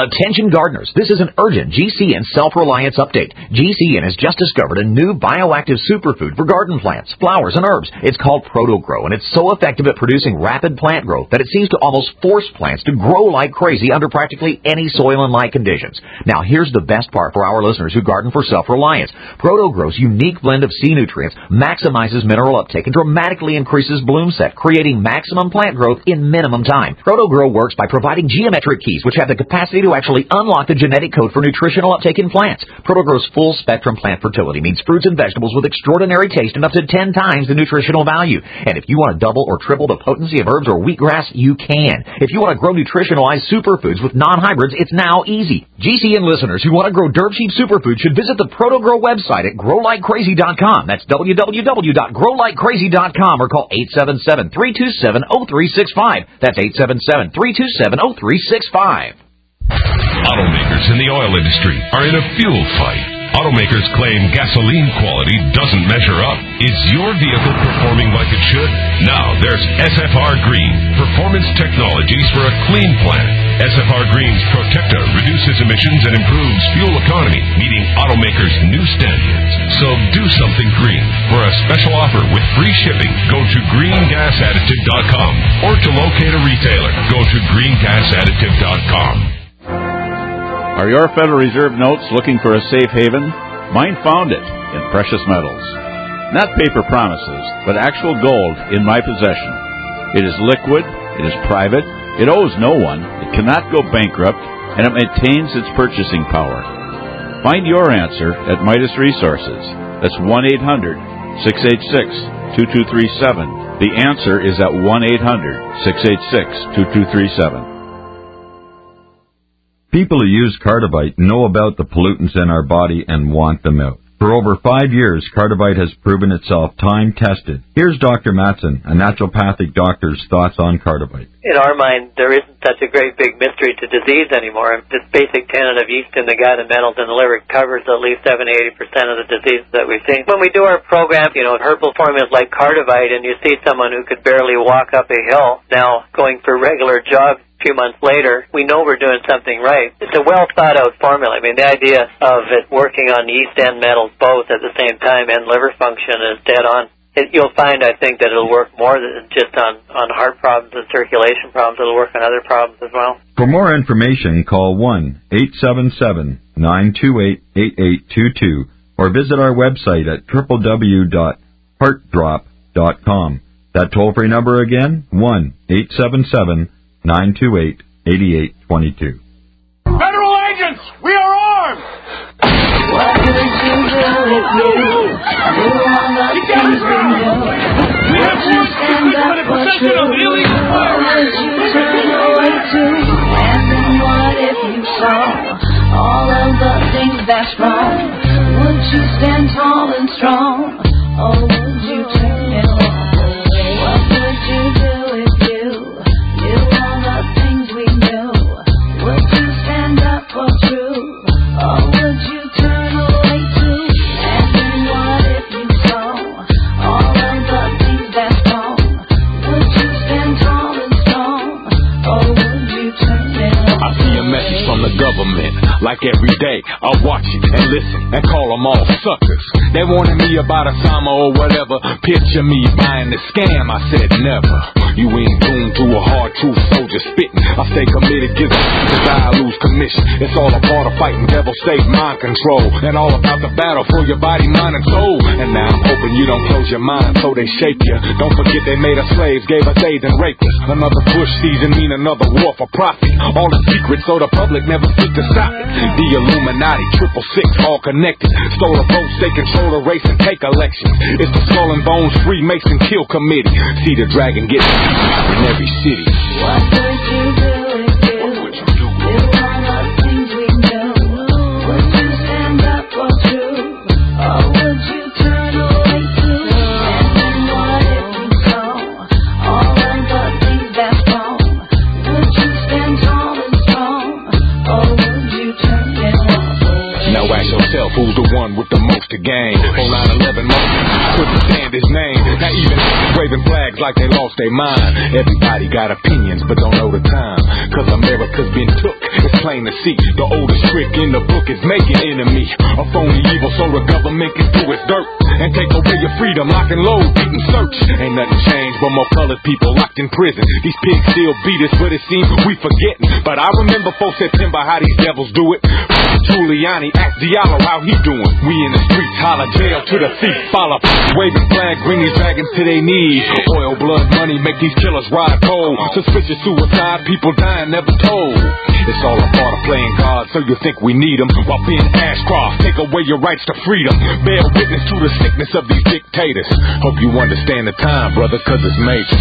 Attention gardeners, this is an urgent G C N self-reliance update. G C N has just discovered a new bioactive superfood for garden plants, flowers, and herbs. It's called ProtoGrow, and it's so effective at producing rapid plant growth that it seems to almost force plants to grow like crazy under practically any soil and light conditions. Now, here's the best part for our listeners who garden for self-reliance. ProtoGrow's unique blend of sea nutrients maximizes mineral uptake and dramatically increases bloom set, creating maximum plant growth in minimum time. ProtoGrow works by providing geometric keys which have the capacity to actually unlock the genetic code for nutritional uptake in plants. ProtoGrow's full-spectrum plant fertility means fruits and vegetables with extraordinary taste and up to ten times the nutritional value. And if you want to double or triple the potency of herbs or wheatgrass, you can. If you want to grow nutritionalized superfoods with non-hybrids, it's now easy. G C N listeners who want to grow dirt cheap superfoods should visit the ProtoGrow website at grow like crazy dot com. That's w w w dot grow like crazy dot com or call eight seven seven, three two seven, zero three six five. That's eight seven seven, three two seven, zero three six five. Automakers in the oil industry are in a fuel fight. Automakers claim gasoline quality doesn't measure up. Is your vehicle performing like it should? Now there's S F R Green, performance technologies for a clean planet. S F R Green's Protecta reduces emissions and improves fuel economy, meeting automakers' new standards. So do something green. For a special offer with free shipping, go to green gas additive dot com or to locate a retailer, go to green gas additive dot com. Are your Federal Reserve notes looking for a safe haven? Mine found it in precious metals. Not paper promises, but actual gold in my possession. It is liquid, it is private, it owes no one, it cannot go bankrupt, and it maintains its purchasing power. Find your answer at Midas Resources. That's one eight hundred, six eight six, two two three seven. The answer is at one eight hundred, six eight six, two two three seven. People who use Cardivite know about the pollutants in our body and want them out. For over five years, Cardivite has proven itself time-tested. Here's Doctor Matson, a naturopathic doctor's thoughts on Cardivite. In our mind, there isn't such a great big mystery to disease anymore. This basic tenet of yeast in the gut and metals in the liver covers at least seventy to eighty percent of the diseases that we've seen. When we do our program, you know, herbal formulas like Cardivite, and you see someone who could barely walk up a hill now going for regular jogs few months later, we know we're doing something right. It's a well-thought-out formula. I mean, the idea of it working on yeast and metals both at the same time and liver function is dead on. It, you'll find, I think, that it'll work more than just on, on heart problems and circulation problems. It'll work on other problems as well. For more information, call one eight seven seven, nine two eight, eight eight two two or visit our website at w w w dot heart drop dot com. That toll-free number again, one eight seven seven, nine two eight, eight eight two two. Federal agents, we are armed! What would you do if you knew all the things we knew? Would you stand up for truth? Or would you turn away too? And then what if you saw all of the things that's wrong? Would you stand tall and strong? Or would you turn and walk away? What would you do if you knew all the things we knew? Would you stand up for truth? Or would you turn away too? And then what if you saw all of the things that's wrong? Would you stand tall and strong? Or would you turn and walk? I see a message from the government. Like every day, I watch it and listen and call them all suckers. They wanted me about a Osama or whatever. Picture me buying the scam. I said never. You ain't tuned to a hard truth soldier spitting. I stay committed, give cause I lose commission. It's all a part of fighting devil state mind control. And all about the battle for your body, mind, and soul. And now I'm hoping you don't close your mind so they shape you. Don't forget they made us slaves, gave us AIDS and raped us. Another push season mean another war for profit. All the secrets so the public never seek to stop it. The Illuminati, triple six, all connected. Stole the votes, they control the race and take elections. It's the Skull and Bones Freemason Kill Committee. See the dragon get in every city. What would you do if you knew all the things we knew? Would you stand up for truth? Or would you turn away too? And then what if you saw all of the things that's wrong? Would you stand tall and strong? Or would you turn and walk away? Now ask yourself who's the one with the most to gain. On nine eleven, couldn't stand his name. Now even waving flags like they lost their mind. Everybody got opinions but don't know the time. Cause America's been took. It's plain to see. The oldest trick in the book is making enemy. A phony evil so the government can do its dirt and take away your freedom, lock and load, beat and search. Ain't nothing changed but more colored people locked in prison. These pigs still beat us, but it seems we forgetting. But I remember four September how these devils do it. Giuliani, ask Diallo how he doing. We in the streets, holler jail to the thief, follow. Waving flag, bring these dragons to their knees. Oil, blood, money, make these killers ride cold. Suspicious suicide, people dying, never told. It's all a part of playing God, so you think we need them. While being Ashcroft, take away your rights to freedom. Bear witness to the sickness of these dictators. Hope you understand the time, brother, cause it's major.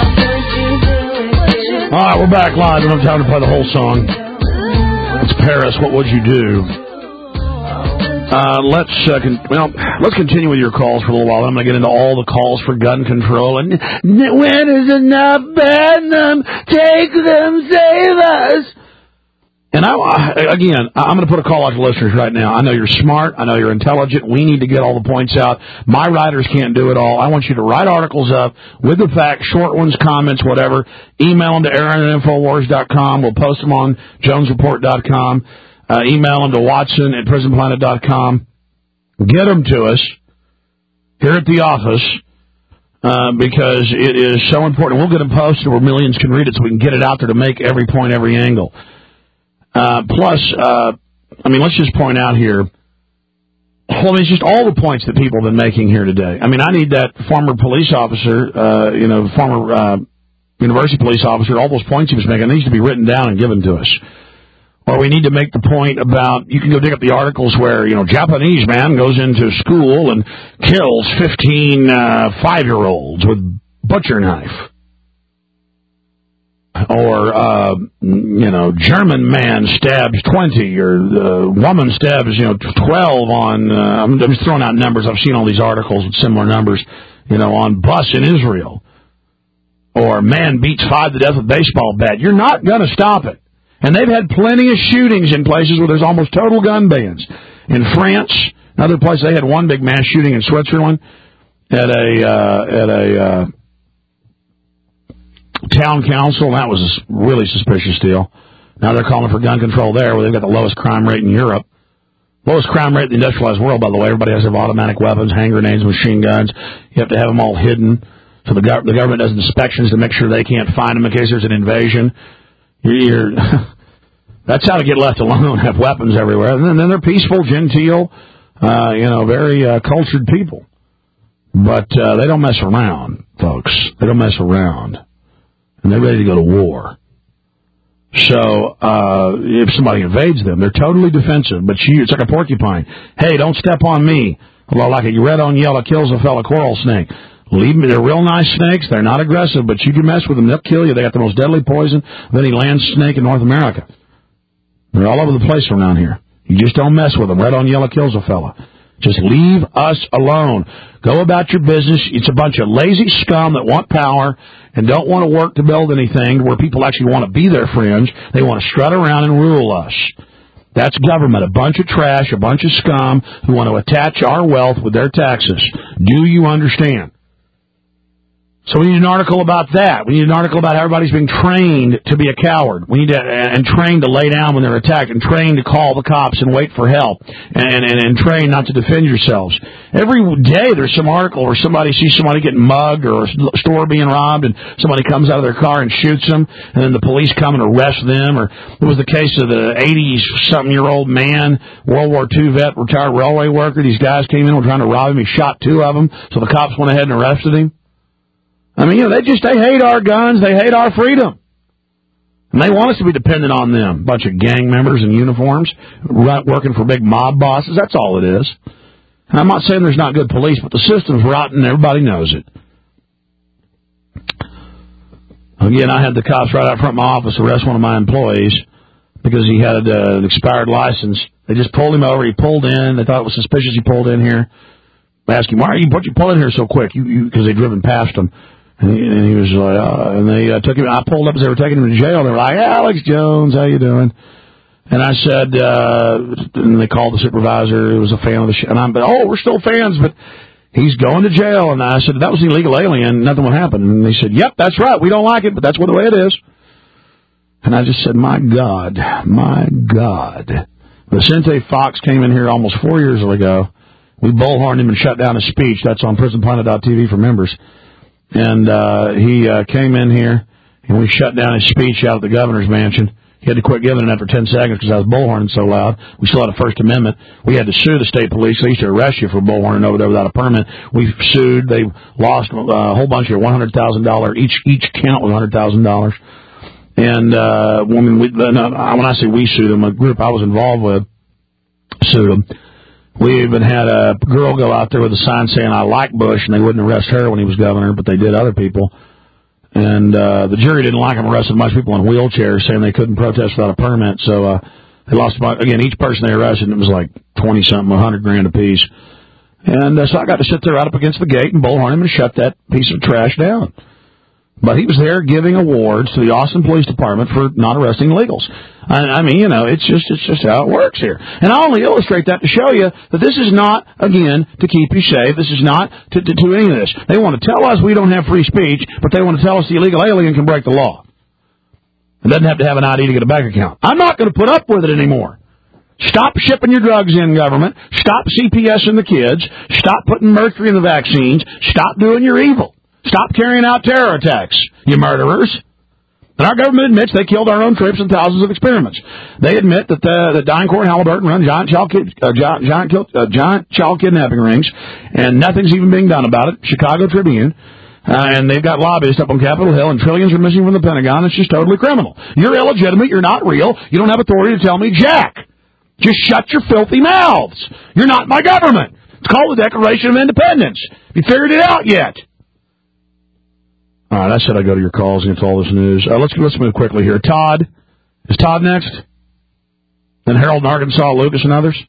All right, we're back live. I don't have time to play the whole song. It's Paris. What would you do? Uh, let's uh, con- well, let's continue with your calls for a little while. I'm going to get into all the calls for gun control and when is enough? Ban them, take them, save us. And I, again, I'm going to put a call out to listeners right now. I know you're smart. I know you're intelligent. We need to get all the points out. My writers can't do it all. I want you to write articles up with the facts, short ones, comments, whatever. Email them to Aaron at Infowars dot com. We'll post them on Jones Report dot com. Uh, email them to Watson at Prison Planet dot com. Get them to us here at the office uh, because it is so important. We'll get them posted where millions can read it so we can get it out there to make every point, every angle. Uh, plus, uh, I mean, let's just point out here, well, I mean, it's just all the points that people have been making here today. I mean, I need that former police officer, uh, you know, former uh, university police officer, all those points he was making, needs to be written down and given to us. Or we need to make the point about, you can go dig up the articles where, you know, Japanese man goes into school and kills fifteen uh, five-year-olds with butcher knife. Or, uh, you know, German man stabs twenty, or uh, woman stabs, you know, twelve on, uh, I'm just throwing out numbers. I've seen all these articles with similar numbers, you know, on bus in Israel. Or man beats five to death with baseball bat. You're not going to stop it. And they've had plenty of shootings in places where there's almost total gun bans. In France, another place, they had one big mass shooting in Switzerland at a, uh, at a, uh, town council. That was a really suspicious deal. Now they're calling for gun control there, where they've got the lowest crime rate in Europe. Lowest crime rate in the industrialized world, by the way. Everybody has to have automatic weapons, hand grenades, machine guns. You have to have them all hidden. So the, go- the government does inspections to make sure they can't find them in case there's an invasion. You're, you're that's how to get left alone, have weapons everywhere. And then they're peaceful, genteel, uh, you know, very uh, cultured people. But uh, they don't mess around, folks. They don't mess around. And they're ready to go to war. So, uh, if somebody invades them, they're totally defensive, but you, it's like a porcupine. Hey, don't step on me. Although, like a red on yellow kills a fellow coral snake. Leave me, they're real nice snakes, they're not aggressive, but you can mess with them, they'll kill you. They got the most deadly poison of any land snake in North America. They're all over the place around here. You just don't mess with them. Red on yellow kills a fella. Just leave us alone. Go about your business. It's a bunch of lazy scum that want power and don't want to work to build anything where people actually want to be their friends. They want to strut around and rule us. That's government, a bunch of trash, a bunch of scum who want to attach our wealth with their taxes. Do you understand? So we need an article about that. We need an article about how everybody's being trained to be a coward. We need to, and trained to lay down when they're attacked, and trained to call the cops and wait for help, and, and, and trained not to defend yourselves. Every day there's some article where somebody sees somebody getting mugged or a store being robbed, and somebody comes out of their car and shoots them, and then the police come and arrest them. Or it was the case of the eighty-something-year-old man, World War Two vet, retired railway worker. These guys came in and were trying to rob him. He shot two of them, so the cops went ahead and arrested him. I mean, you know, they just, they hate our guns, they hate our freedom. And they want us to be dependent on them. Bunch of gang members in uniforms, working for big mob bosses, that's all it is. And I'm not saying there's not good police, but the system's rotten, everybody knows it. Again, I had the cops right out front of my office arrest one of my employees because he had uh, an expired license. They just pulled him over, he pulled in, they thought it was suspicious he pulled in here. I asked him, why are you, why'd you pull in here so quick? You, you, because they'd driven past him. And he, and he was like, uh, and they uh, took him, I pulled up as they were taking him to jail. They were like, Alex Jones, how you doing? And I said, uh, and they called the supervisor, who was a fan of the show. And I'm, but, oh, we're still fans, but he's going to jail. And I said, that was an illegal alien, nothing would happen. And they said, yep, that's right, we don't like it, but that's the way it is. And I just said, my God, my God. Vicente Fox came in here almost four years ago. We bullhorned him and shut down his speech. That's on prison planet dot t v for members. And uh, he uh, came in here, and we shut down his speech out at the governor's mansion. He had to quit giving it after ten seconds because I was bullhorning so loud. We still had a First Amendment. We had to sue the state police. They used to arrest you for bullhorning over there without a permit. We sued. They lost uh, a whole bunch of one hundred thousand dollars. Each each count was one hundred thousand dollars. And uh, when, we, when I say we sued them, a group I was involved with sued them. We even had a girl go out there with a sign saying, I like Bush, and they wouldn't arrest her when he was governor, but they did other people. And uh, the jury didn't like him arresting a bunch of people in wheelchairs, saying they couldn't protest without a permit. So uh, they lost, about, again, each person they arrested, it was like twenty-something, one hundred grand apiece. And uh, so I got to sit there right up against the gate and bullhorn him and shut that piece of trash down. But he was there giving awards to the Austin Police Department for not arresting illegals. I, I mean, you know, it's just it's just how it works here. And I only illustrate that to show you that this is not, again, to keep you safe. This is not to, to do any of this. They want to tell us we don't have free speech, but they want to tell us the illegal alien can break the law. It doesn't have to have an I D to get a bank account. I'm not going to put up with it anymore. Stop shipping your drugs in, government. Stop C P S in the kids. Stop putting mercury in the vaccines. Stop doing your evil. Stop carrying out terror attacks, you murderers. And our government admits they killed our own troops in thousands of experiments. They admit that the, the DynCorp and Halliburton run giant child, kid, uh, giant, giant, uh, giant child kidnapping rings, and nothing's even being done about it. Chicago Tribune. Uh, and they've got lobbyists up on Capitol Hill, and trillions are missing from the Pentagon. It's just totally criminal. You're illegitimate. You're not real. You don't have authority to tell me jack. Just shut your filthy mouths. You're not my government. It's called the Declaration of Independence. Have you figured it out yet? All right, I said I'd go to your calls and get to all this news. Uh, let's let's move quickly here. Todd. Is Todd next? Then Harold in Arkansas, Lucas and others?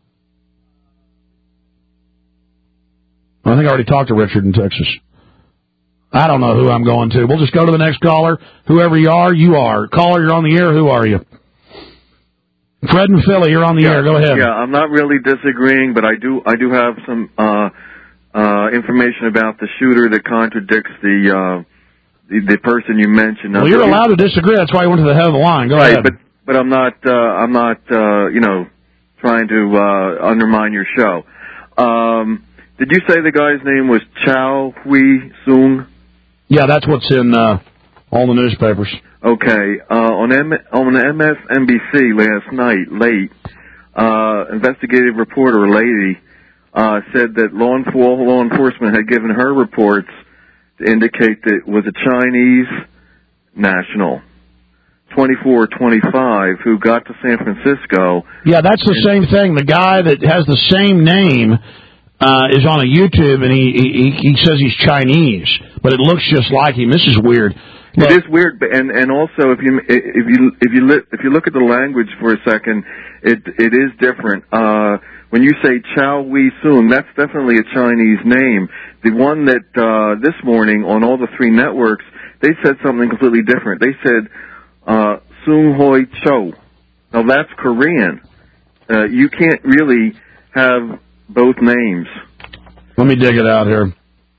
I think I already talked to Richard in Texas. I don't know who I'm going to. We'll just go to the next caller. Whoever you are, you are. Caller, you're on the air. Who are you? Fred and Philly, you're on the yeah, air. Go ahead. Yeah, I'm not really disagreeing, but I do I do have some uh, uh, information about the shooter that contradicts the uh, the, the person you mentioned. Well, you're allowed to disagree. That's why you went to the head of the line. Go right, ahead. but but I'm not uh, I'm not uh, you know trying to uh, undermine your show. Um, did you say the guy's name was Chow Hui Sung? Yeah, that's what's in uh, all the newspapers. Okay, uh, on M- on M S N B C last night, late, uh, investigative reporter lady uh, said that law, enf- law enforcement had given her reports to indicate that it was a Chinese national, twenty-four twenty-five, who got to San Francisco. Yeah, that's the same thing. The guy that has the same name uh, is on a YouTube, and he, he he says he's Chinese, but it looks just like him. This is weird. It is weird, but and and also if you if you if you li- if you look at the language for a second, it it is different. Uh, when you say Chow Hui Sung, that's definitely a Chinese name. The one that uh, this morning on all the three networks, they said something completely different. They said uh, Sung Hoi Cho. Now that's Korean. Uh, you can't really have both names. Let me dig it out here.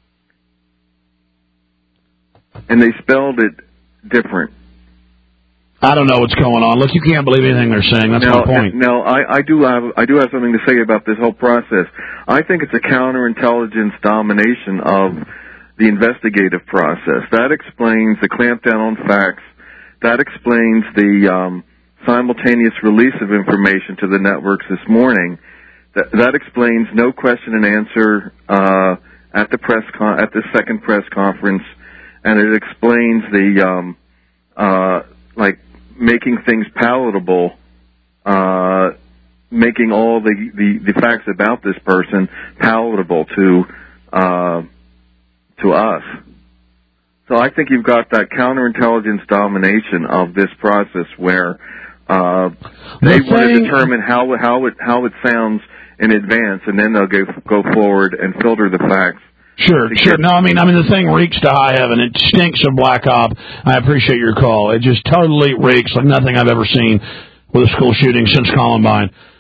And they spelled it different. I don't know what's going on. Look, you can't believe anything they're saying. That's now, my point. Now, I, I do have I do have something to say about this whole process. I think it's a counterintelligence domination of the investigative process. That explains the clampdown on facts. That explains the um, simultaneous release of information to the networks this morning. That, that explains no question and answer uh, at the press con- at the second press conference. And it explains the, um, uh, like, making things palatable, uh, making all the, the, the facts about this person palatable to, uh, to us. So I think you've got that counterintelligence domination of this process where, uh, they the want to determine how, how it, how it sounds in advance, and then they'll go, go forward and filter the facts. Sure, sure. No, I mean, I mean, the thing reeks to high heaven. It stinks of Black Op. I appreciate your call. It just totally reeks like nothing I've ever seen with a school shooting since Columbine.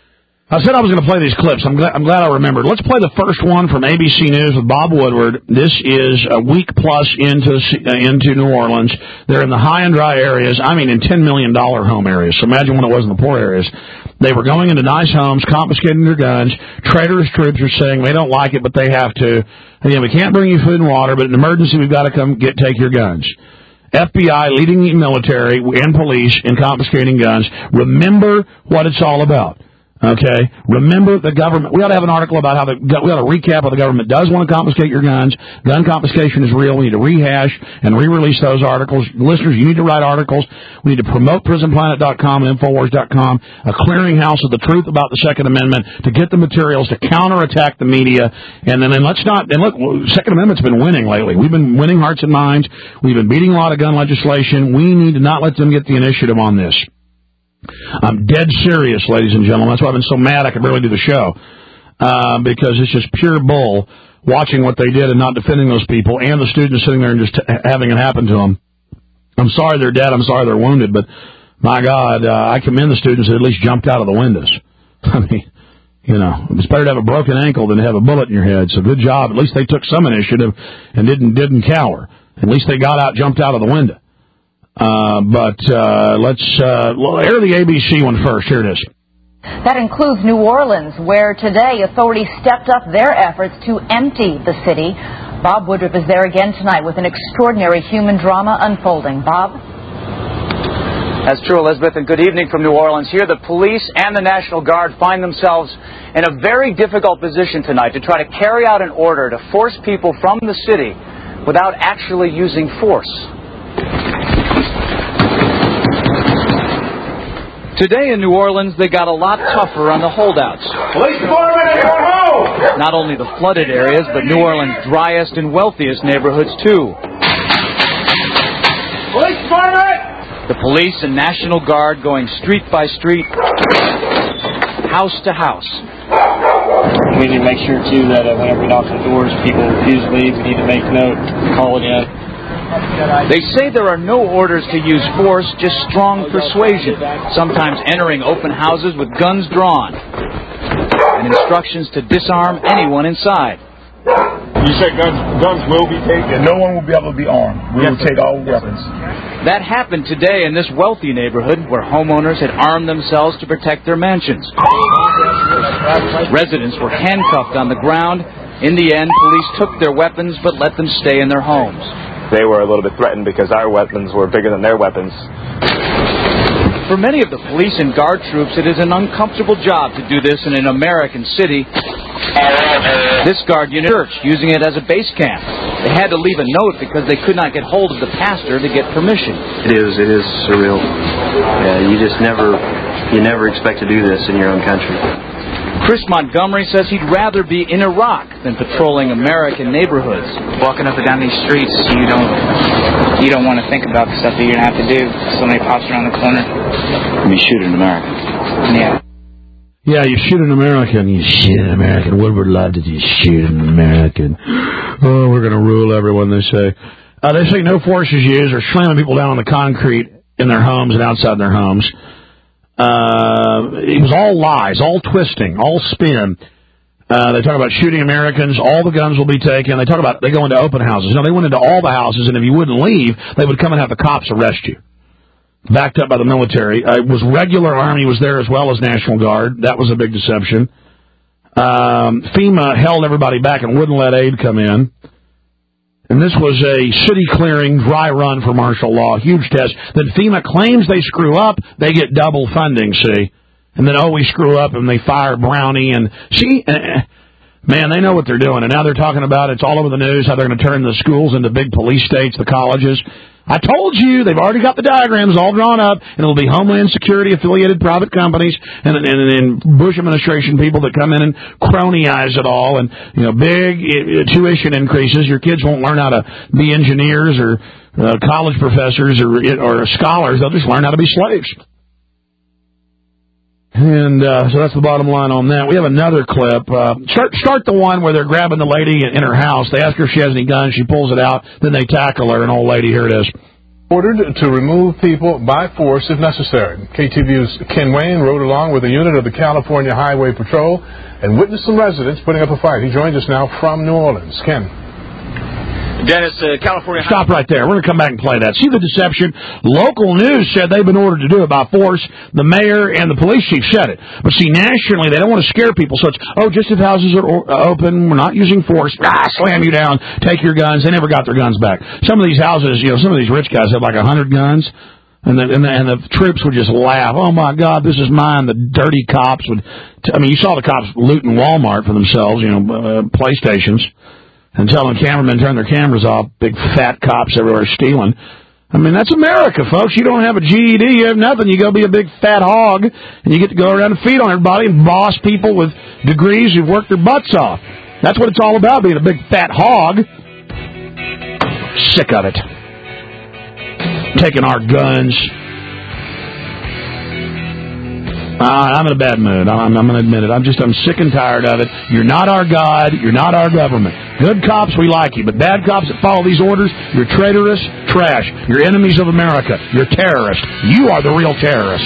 I said I was going to play these clips. I'm glad, I'm glad I remembered. Let's play the first one from A B C News with Bob Woodward. This is a week plus into uh, into New Orleans. They're in the high and dry areas. I mean, in ten million dollars home areas. So imagine when it was in the poor areas. They were going into nice homes, confiscating their guns. Traitorous troops are saying they don't like it, but they have to. Again, we can't bring you food and water, but in an emergency, we've got to come get take your guns. F B I leading the military and police in confiscating guns. Remember what it's all about. Okay, remember the government. We ought to have an article about how the we ought to recap how the government does want to confiscate your guns. Gun confiscation is real. We need to rehash and re-release those articles. Listeners, you need to write articles. We need to promote prison planet dot com and infowars dot com, a clearinghouse of the truth about the Second Amendment, to get the materials to counterattack the media. And then and let's not and look, Second Amendment's been winning lately. We've been winning hearts and minds. We've been beating a lot of gun legislation. We need to not let them get the initiative on this. I'm dead serious, ladies and gentlemen. That's why I've been so mad I could barely do the show, uh, because it's just pure bull watching what they did and not defending those people, and the students sitting there and just t- having it happen to them. I'm sorry they're dead. I'm sorry they're wounded, but my God, uh, I commend the students that at least jumped out of the windows. I mean, you know, it's better to have a broken ankle than to have a bullet in your head. So good job. At least they took some initiative and didn't didn't cower. At least they got out, jumped out of the window. Uh, but uh, let's uh, air the A B C one first. Here it is. That includes New Orleans, where today authorities stepped up their efforts to empty the city. Bob Woodruff is there again tonight with an extraordinary human drama unfolding. Bob? That's true, Elizabeth, and good evening from New Orleans. Here, the police and the National Guard find themselves in a very difficult position tonight to try to carry out an order to force people from the city without actually using force. Today in New Orleans, they got a lot tougher on the holdouts. Police department, come home! Not only the flooded areas, but New Orleans' driest and wealthiest neighborhoods, too. Police department! The police and National Guard going street by street, house to house. We need to make sure, too, that uh, whenever we knock on doors, people refuse to leave. We need to make note, call it in. They say there are no orders to use force, just strong persuasion, sometimes entering open houses with guns drawn, and instructions to disarm anyone inside. You said guns, guns will be taken. No one will be able to be armed. We yes, will take all weapons. That happened today in this wealthy neighborhood where homeowners had armed themselves to protect their mansions. Residents were handcuffed on the ground. In the end, police took their weapons but let them stay in their homes. They were a little bit threatened because our weapons were bigger than their weapons. For many of the police and guard troops, it is an uncomfortable job to do this in an American city. This guard unit, church, using it as a base camp. They had to leave a note because they could not get hold of the pastor to get permission. It is, it is surreal. Yeah, you just never, you never expect to do this in your own country. Chris Montgomery says he'd rather be in Iraq than patrolling American neighborhoods. Walking up and down these streets, you don't you don't want to think about the stuff that you're going to have to do. Somebody pops around the corner. You shoot an American. Yeah. Yeah, you shoot an American. You shoot an American. Woodward loved it. You shoot an American. Oh, we're going to rule everyone, they say. Uh, they say no force is used or slamming people down on the concrete in their homes and outside their homes. Uh, it was all lies, all twisting, all spin. Uh, they talk about shooting Americans. All the guns will be taken. They talk about they go into open houses. No, they went into all the houses, and if you wouldn't leave, they would come and have the cops arrest you. Backed up by the military. Uh, it was regular Army was there as well as National Guard. That was a big deception. Um, FEMA held everybody back and wouldn't let aid come in. And this was a city-clearing, dry run for martial law, huge test. Then FEMA claims they screw up, they get double funding, see? And then, oh, we screw up, and they fire Brownie, and see, eh, man, they know what they're doing. And now they're talking about, it's all over the news, how they're going to turn the schools into big police states, the colleges. I told you, they've already got the diagrams all drawn up, and it'll be Homeland Security-affiliated private companies and, and, and Bush administration people that come in and cronyise it all, and, you know, big tuition increases. Your kids won't learn how to be engineers or uh, college professors or, or scholars. They'll just learn how to be slaves. And uh, so that's the bottom line on that. We have another clip. Uh, start, start the one where they're grabbing the lady in her house. They ask her if she has any guns. She pulls it out. Then they tackle her. An old lady. Here it is. Ordered to remove people by force if necessary. K T V U's Ken Wayne rode along with a unit of the California Highway Patrol and witnessed some residents putting up a fight. He joins us now from New Orleans. Ken. Dennis, uh, California... Stop right there. We're going to come back and play that. See the deception? Local news said they've been ordered to do it by force. The mayor and the police chief said it. But see, nationally, they don't want to scare people. So it's, oh, just if houses are open, we're not using force. Ah, slam you down, take your guns. They never got their guns back. Some of these houses, you know, some of these rich guys have like a hundred guns. And the, and the and the troops would just laugh. Oh my God, this is mine. The dirty cops would. T- I mean, you saw the cops looting Walmart for themselves. You know, uh, PlayStations, and telling cameramen to turn their cameras off. Big fat cops everywhere stealing. I mean, that's America, folks. You don't have a G E D, you have nothing. You go be a big fat hog, and you get to go around and feed on everybody and boss people with degrees who've worked their butts off. That's what it's all about, being a big fat hog. Sick of it. Taking our guns. Uh, I'm in a bad mood. I'm, I'm going to admit it. I'm just, I'm sick and tired of it. You're not our God. You're not our government. Good cops, we like you. But bad cops that follow these orders, you're traitorous trash. You're enemies of America. You're terrorists. You are the real terrorist.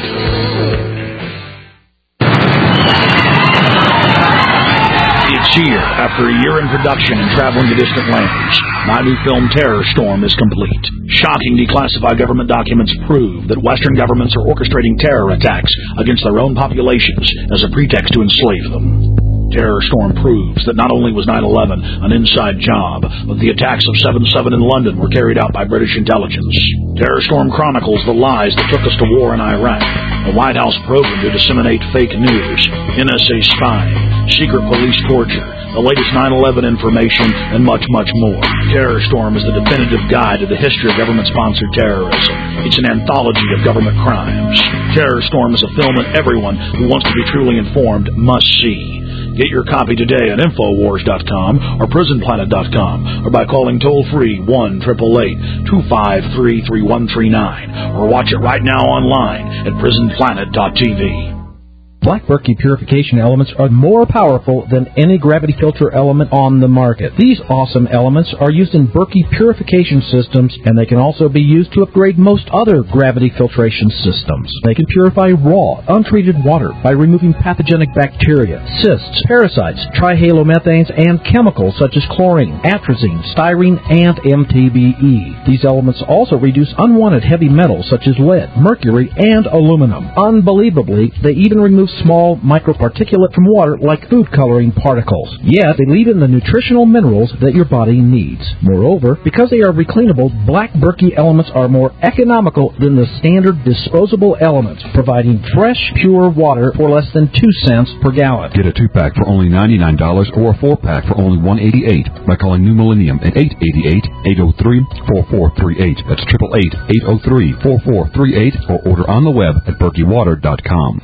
It's here, after a year in production and traveling to distant lands. My new film, Terror Storm, is complete. Shocking declassified government documents prove that Western governments are orchestrating terror attacks against their own populations as a pretext to enslave them. Terror Storm proves that not only was nine eleven an inside job, but the attacks of seven seven in London were carried out by British intelligence. Terror Storm chronicles the lies that took us to war in Iraq, a White House program to disseminate fake news, N S A spying, secret police torture, the latest nine eleven information, and much, much more. Terror Storm is the definitive guide to the history of government-sponsored terrorism. It's an anthology of government crimes. Terror Storm is a film that everyone who wants to be truly informed must see. Get your copy today at Infowars dot com or Prison Planet dot com or by calling toll-free one eight eight eight, two five three, three one three nine or watch it right now online at Prison Planet dot T V. Black Berkey purification elements are more powerful than any gravity filter element on the market. These awesome elements are used in Berkey purification systems, and they can also be used to upgrade most other gravity filtration systems. They can purify raw, untreated water by removing pathogenic bacteria, cysts, parasites, trihalomethanes, and chemicals such as chlorine, atrazine, styrene, and M T B E. These elements also reduce unwanted heavy metals such as lead, mercury, and aluminum. Unbelievably, they even remove small microparticulate from water like food coloring particles. Yet, they leave in the nutritional minerals that your body needs. Moreover, because they are recleanable, Black Berkey elements are more economical than the standard disposable elements, providing fresh, pure water for less than two cents per gallon. Get a two-pack for only ninety-nine dollars or a four-pack for only one hundred eighty-eight dollars by calling New Millennium at eight eight eight, eight oh three, four four three eight. That's eight eight eight, eight oh three, four four three eight or order on the web at berkey water dot com.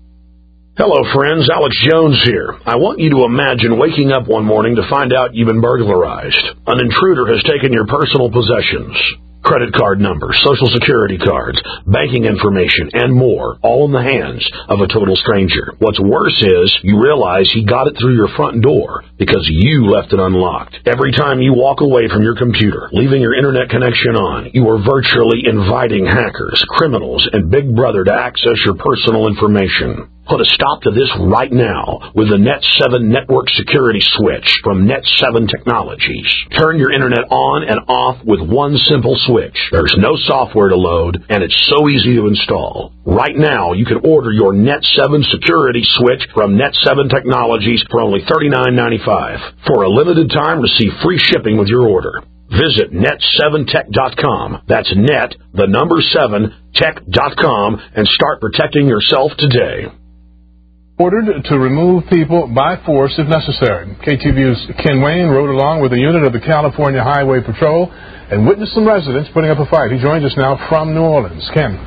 Hello, friends. Alex Jones here. I want you to imagine waking up one morning to find out you've been burglarized. An intruder has taken your personal possessions. Credit card numbers, social security cards, banking information, and more, all in the hands of a total stranger. What's worse is you realize he got it through your front door because you left it unlocked. Every time you walk away from your computer, leaving your internet connection on, you are virtually inviting hackers, criminals, and Big Brother to access your personal information. Put a stop to this right now with the Net seven Network Security Switch from Net seven Technologies. Turn your internet on and off with one simple switch. There's no software to load, and it's so easy to install. Right now, you can order your Net seven Security Switch from Net seven Technologies for only thirty-nine ninety-five. For a limited time, receive free shipping with your order. Visit net seven tech dot com. That's net, the number seven, tech dot com, and start protecting yourself today. Ordered to remove people by force if necessary. K T V U's Ken Wayne rode along with a unit of the California Highway Patrol and witnessed some residents putting up a fight. He joins us now from New Orleans. Ken.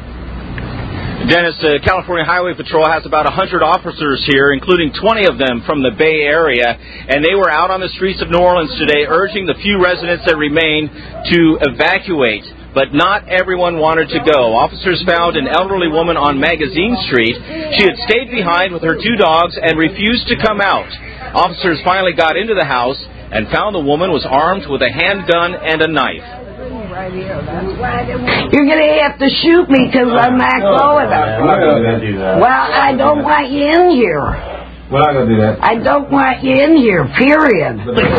Dennis, uh, California Highway Patrol has about one hundred officers here, including twenty of them from the Bay Area, and they were out on the streets of New Orleans today urging the few residents that remain to evacuate. But not everyone wanted to go. Officers found an elderly woman on Magazine Street. She had stayed behind with her two dogs and refused to come out. Officers finally got into the house and found the woman was armed with a handgun and a knife. right here. That's why they want. You're going to have to shoot me because I'm not going up. We're not going to do that. Well, I don't want you in here. We're not going to do that. I don't want you in here, period.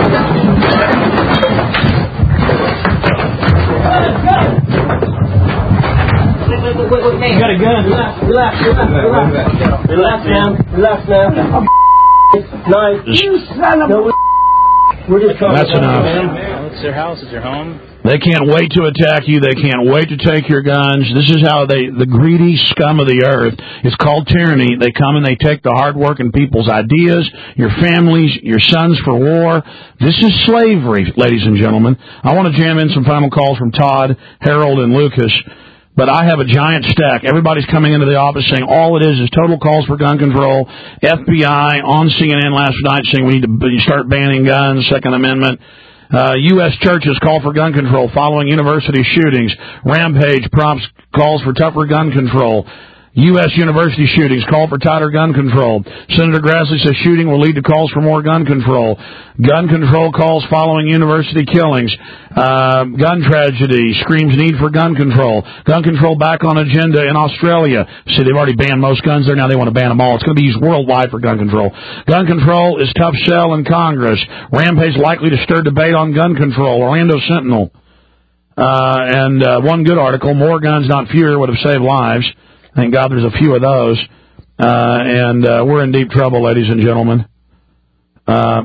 You got a gun. Relax, relax, relax, relax. Relax now. Relax now. Nice. You son of a... We're just talking That's about enough. it, man. It's their house. It's their home. They can't wait to attack you. They can't wait to take your guns. This is how they, the greedy scum of the earth, it's called tyranny. They come and they take the hardworking people's ideas, your families, your sons for war. This is slavery, ladies and gentlemen. I want to jam in some final calls from Todd, Harold, and Lucas. But I have a giant stack. Everybody's coming into the office saying all it is is total calls for gun control. F B I on C N N last night saying we need to start banning guns, Second Amendment. Uh, U S churches call for gun control following university shootings. Rampage prompts calls for tougher gun control. U S university shootings call for tighter gun control. Senator Grassley says shooting will lead to calls for more gun control. Gun control calls following university killings. Uh, gun tragedy screams need for gun control. Gun control back on agenda in Australia. See, they've already banned most guns there. Now they want to ban them all. It's going to be used worldwide for gun control. Gun control is tough sell in Congress. Rampage likely to stir debate on gun control. Orlando Sentinel. Uh, and uh, one good article, more guns, not fewer, would have saved lives. Thank God there's a few of those. Uh, and uh, we're in deep trouble, ladies and gentlemen. Uh,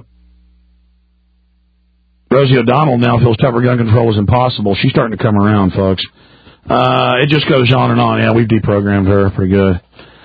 Rosie O'Donnell now feels tougher gun control is impossible. She's starting to come around, folks. Uh, it just goes on and on. Yeah, we've deprogrammed her pretty good.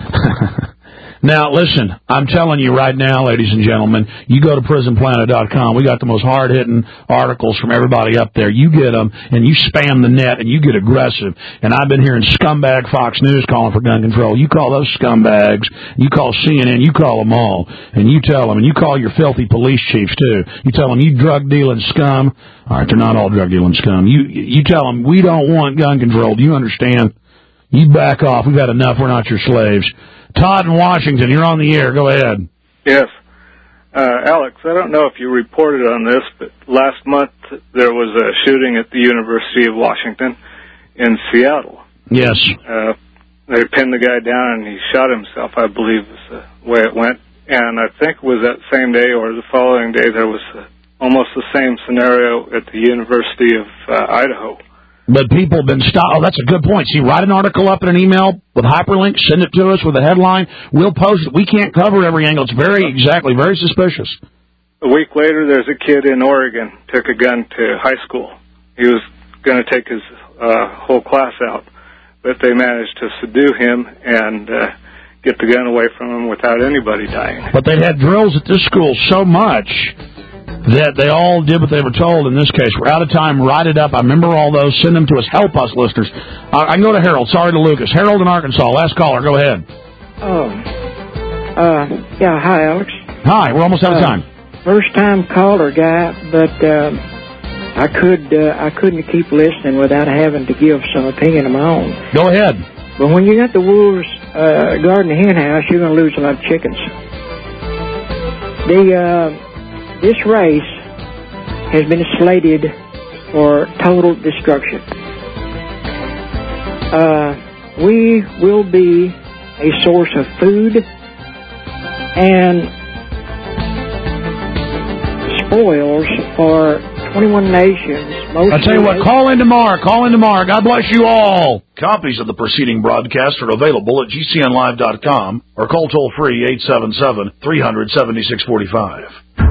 Now, listen, I'm telling you right now, ladies and gentlemen, you go to prison planet dot com. We got the most hard-hitting articles from everybody up there. You get them, and you spam the net, and you get aggressive. And I've been hearing scumbag Fox News calling for gun control. You call those scumbags. You call C N N. You call them all. And you tell them, and you call your filthy police chiefs, too. You tell them, you drug-dealing scum. All right, they're not all drug-dealing scum. You, you tell them, we don't want gun control. Do you understand? You back off. We've had enough. We're not your slaves. Todd in Washington, you're on the air. Go ahead. Yes. Uh, Alex, I don't know if you reported on this, but last month there was a shooting at the University of Washington in Seattle. Yes. Uh, they pinned the guy down and he shot himself, I believe is the way it went. And I think it was that same day or the following day there was uh, almost the same scenario at the University of uh, Idaho. But people have been stopped. Oh, that's a good point. See, write an article up in an email with hyperlink, send it to us with a headline. We'll post it. We can't cover every angle. It's very, exactly, very suspicious. A week later, there's a kid in Oregon, took a gun to high school. He was going to take his uh, whole class out, but they managed to subdue him and uh, get the gun away from him without anybody dying. But they had drills at this school so much that they all did what they were told in this case. We're out of time. Write it up. I remember all those. Send them to us. Help us, listeners. Uh, I can go to Harold. Sorry to Lucas. Harold in Arkansas. Last caller. Go ahead. Oh. Uh, yeah, hi, Alex. Hi. We're almost out of time. Uh, first-time caller guy, but uh, I, could, uh, I couldn't keep listening without having to give some opinion of my own. Go ahead. But when you got the Wolves uh, Garden Hen House, you're going to lose a lot of chickens. The... Uh, This race has been slated for total destruction. Uh, we will be a source of food and spoils for twenty-one nations. Most I'll tell you what, call in tomorrow. Call in tomorrow. God bless you all. Copies of the preceding broadcast are available at G C N live dot com or call toll-free eight seven seven, three hundred, seventy-six forty-five.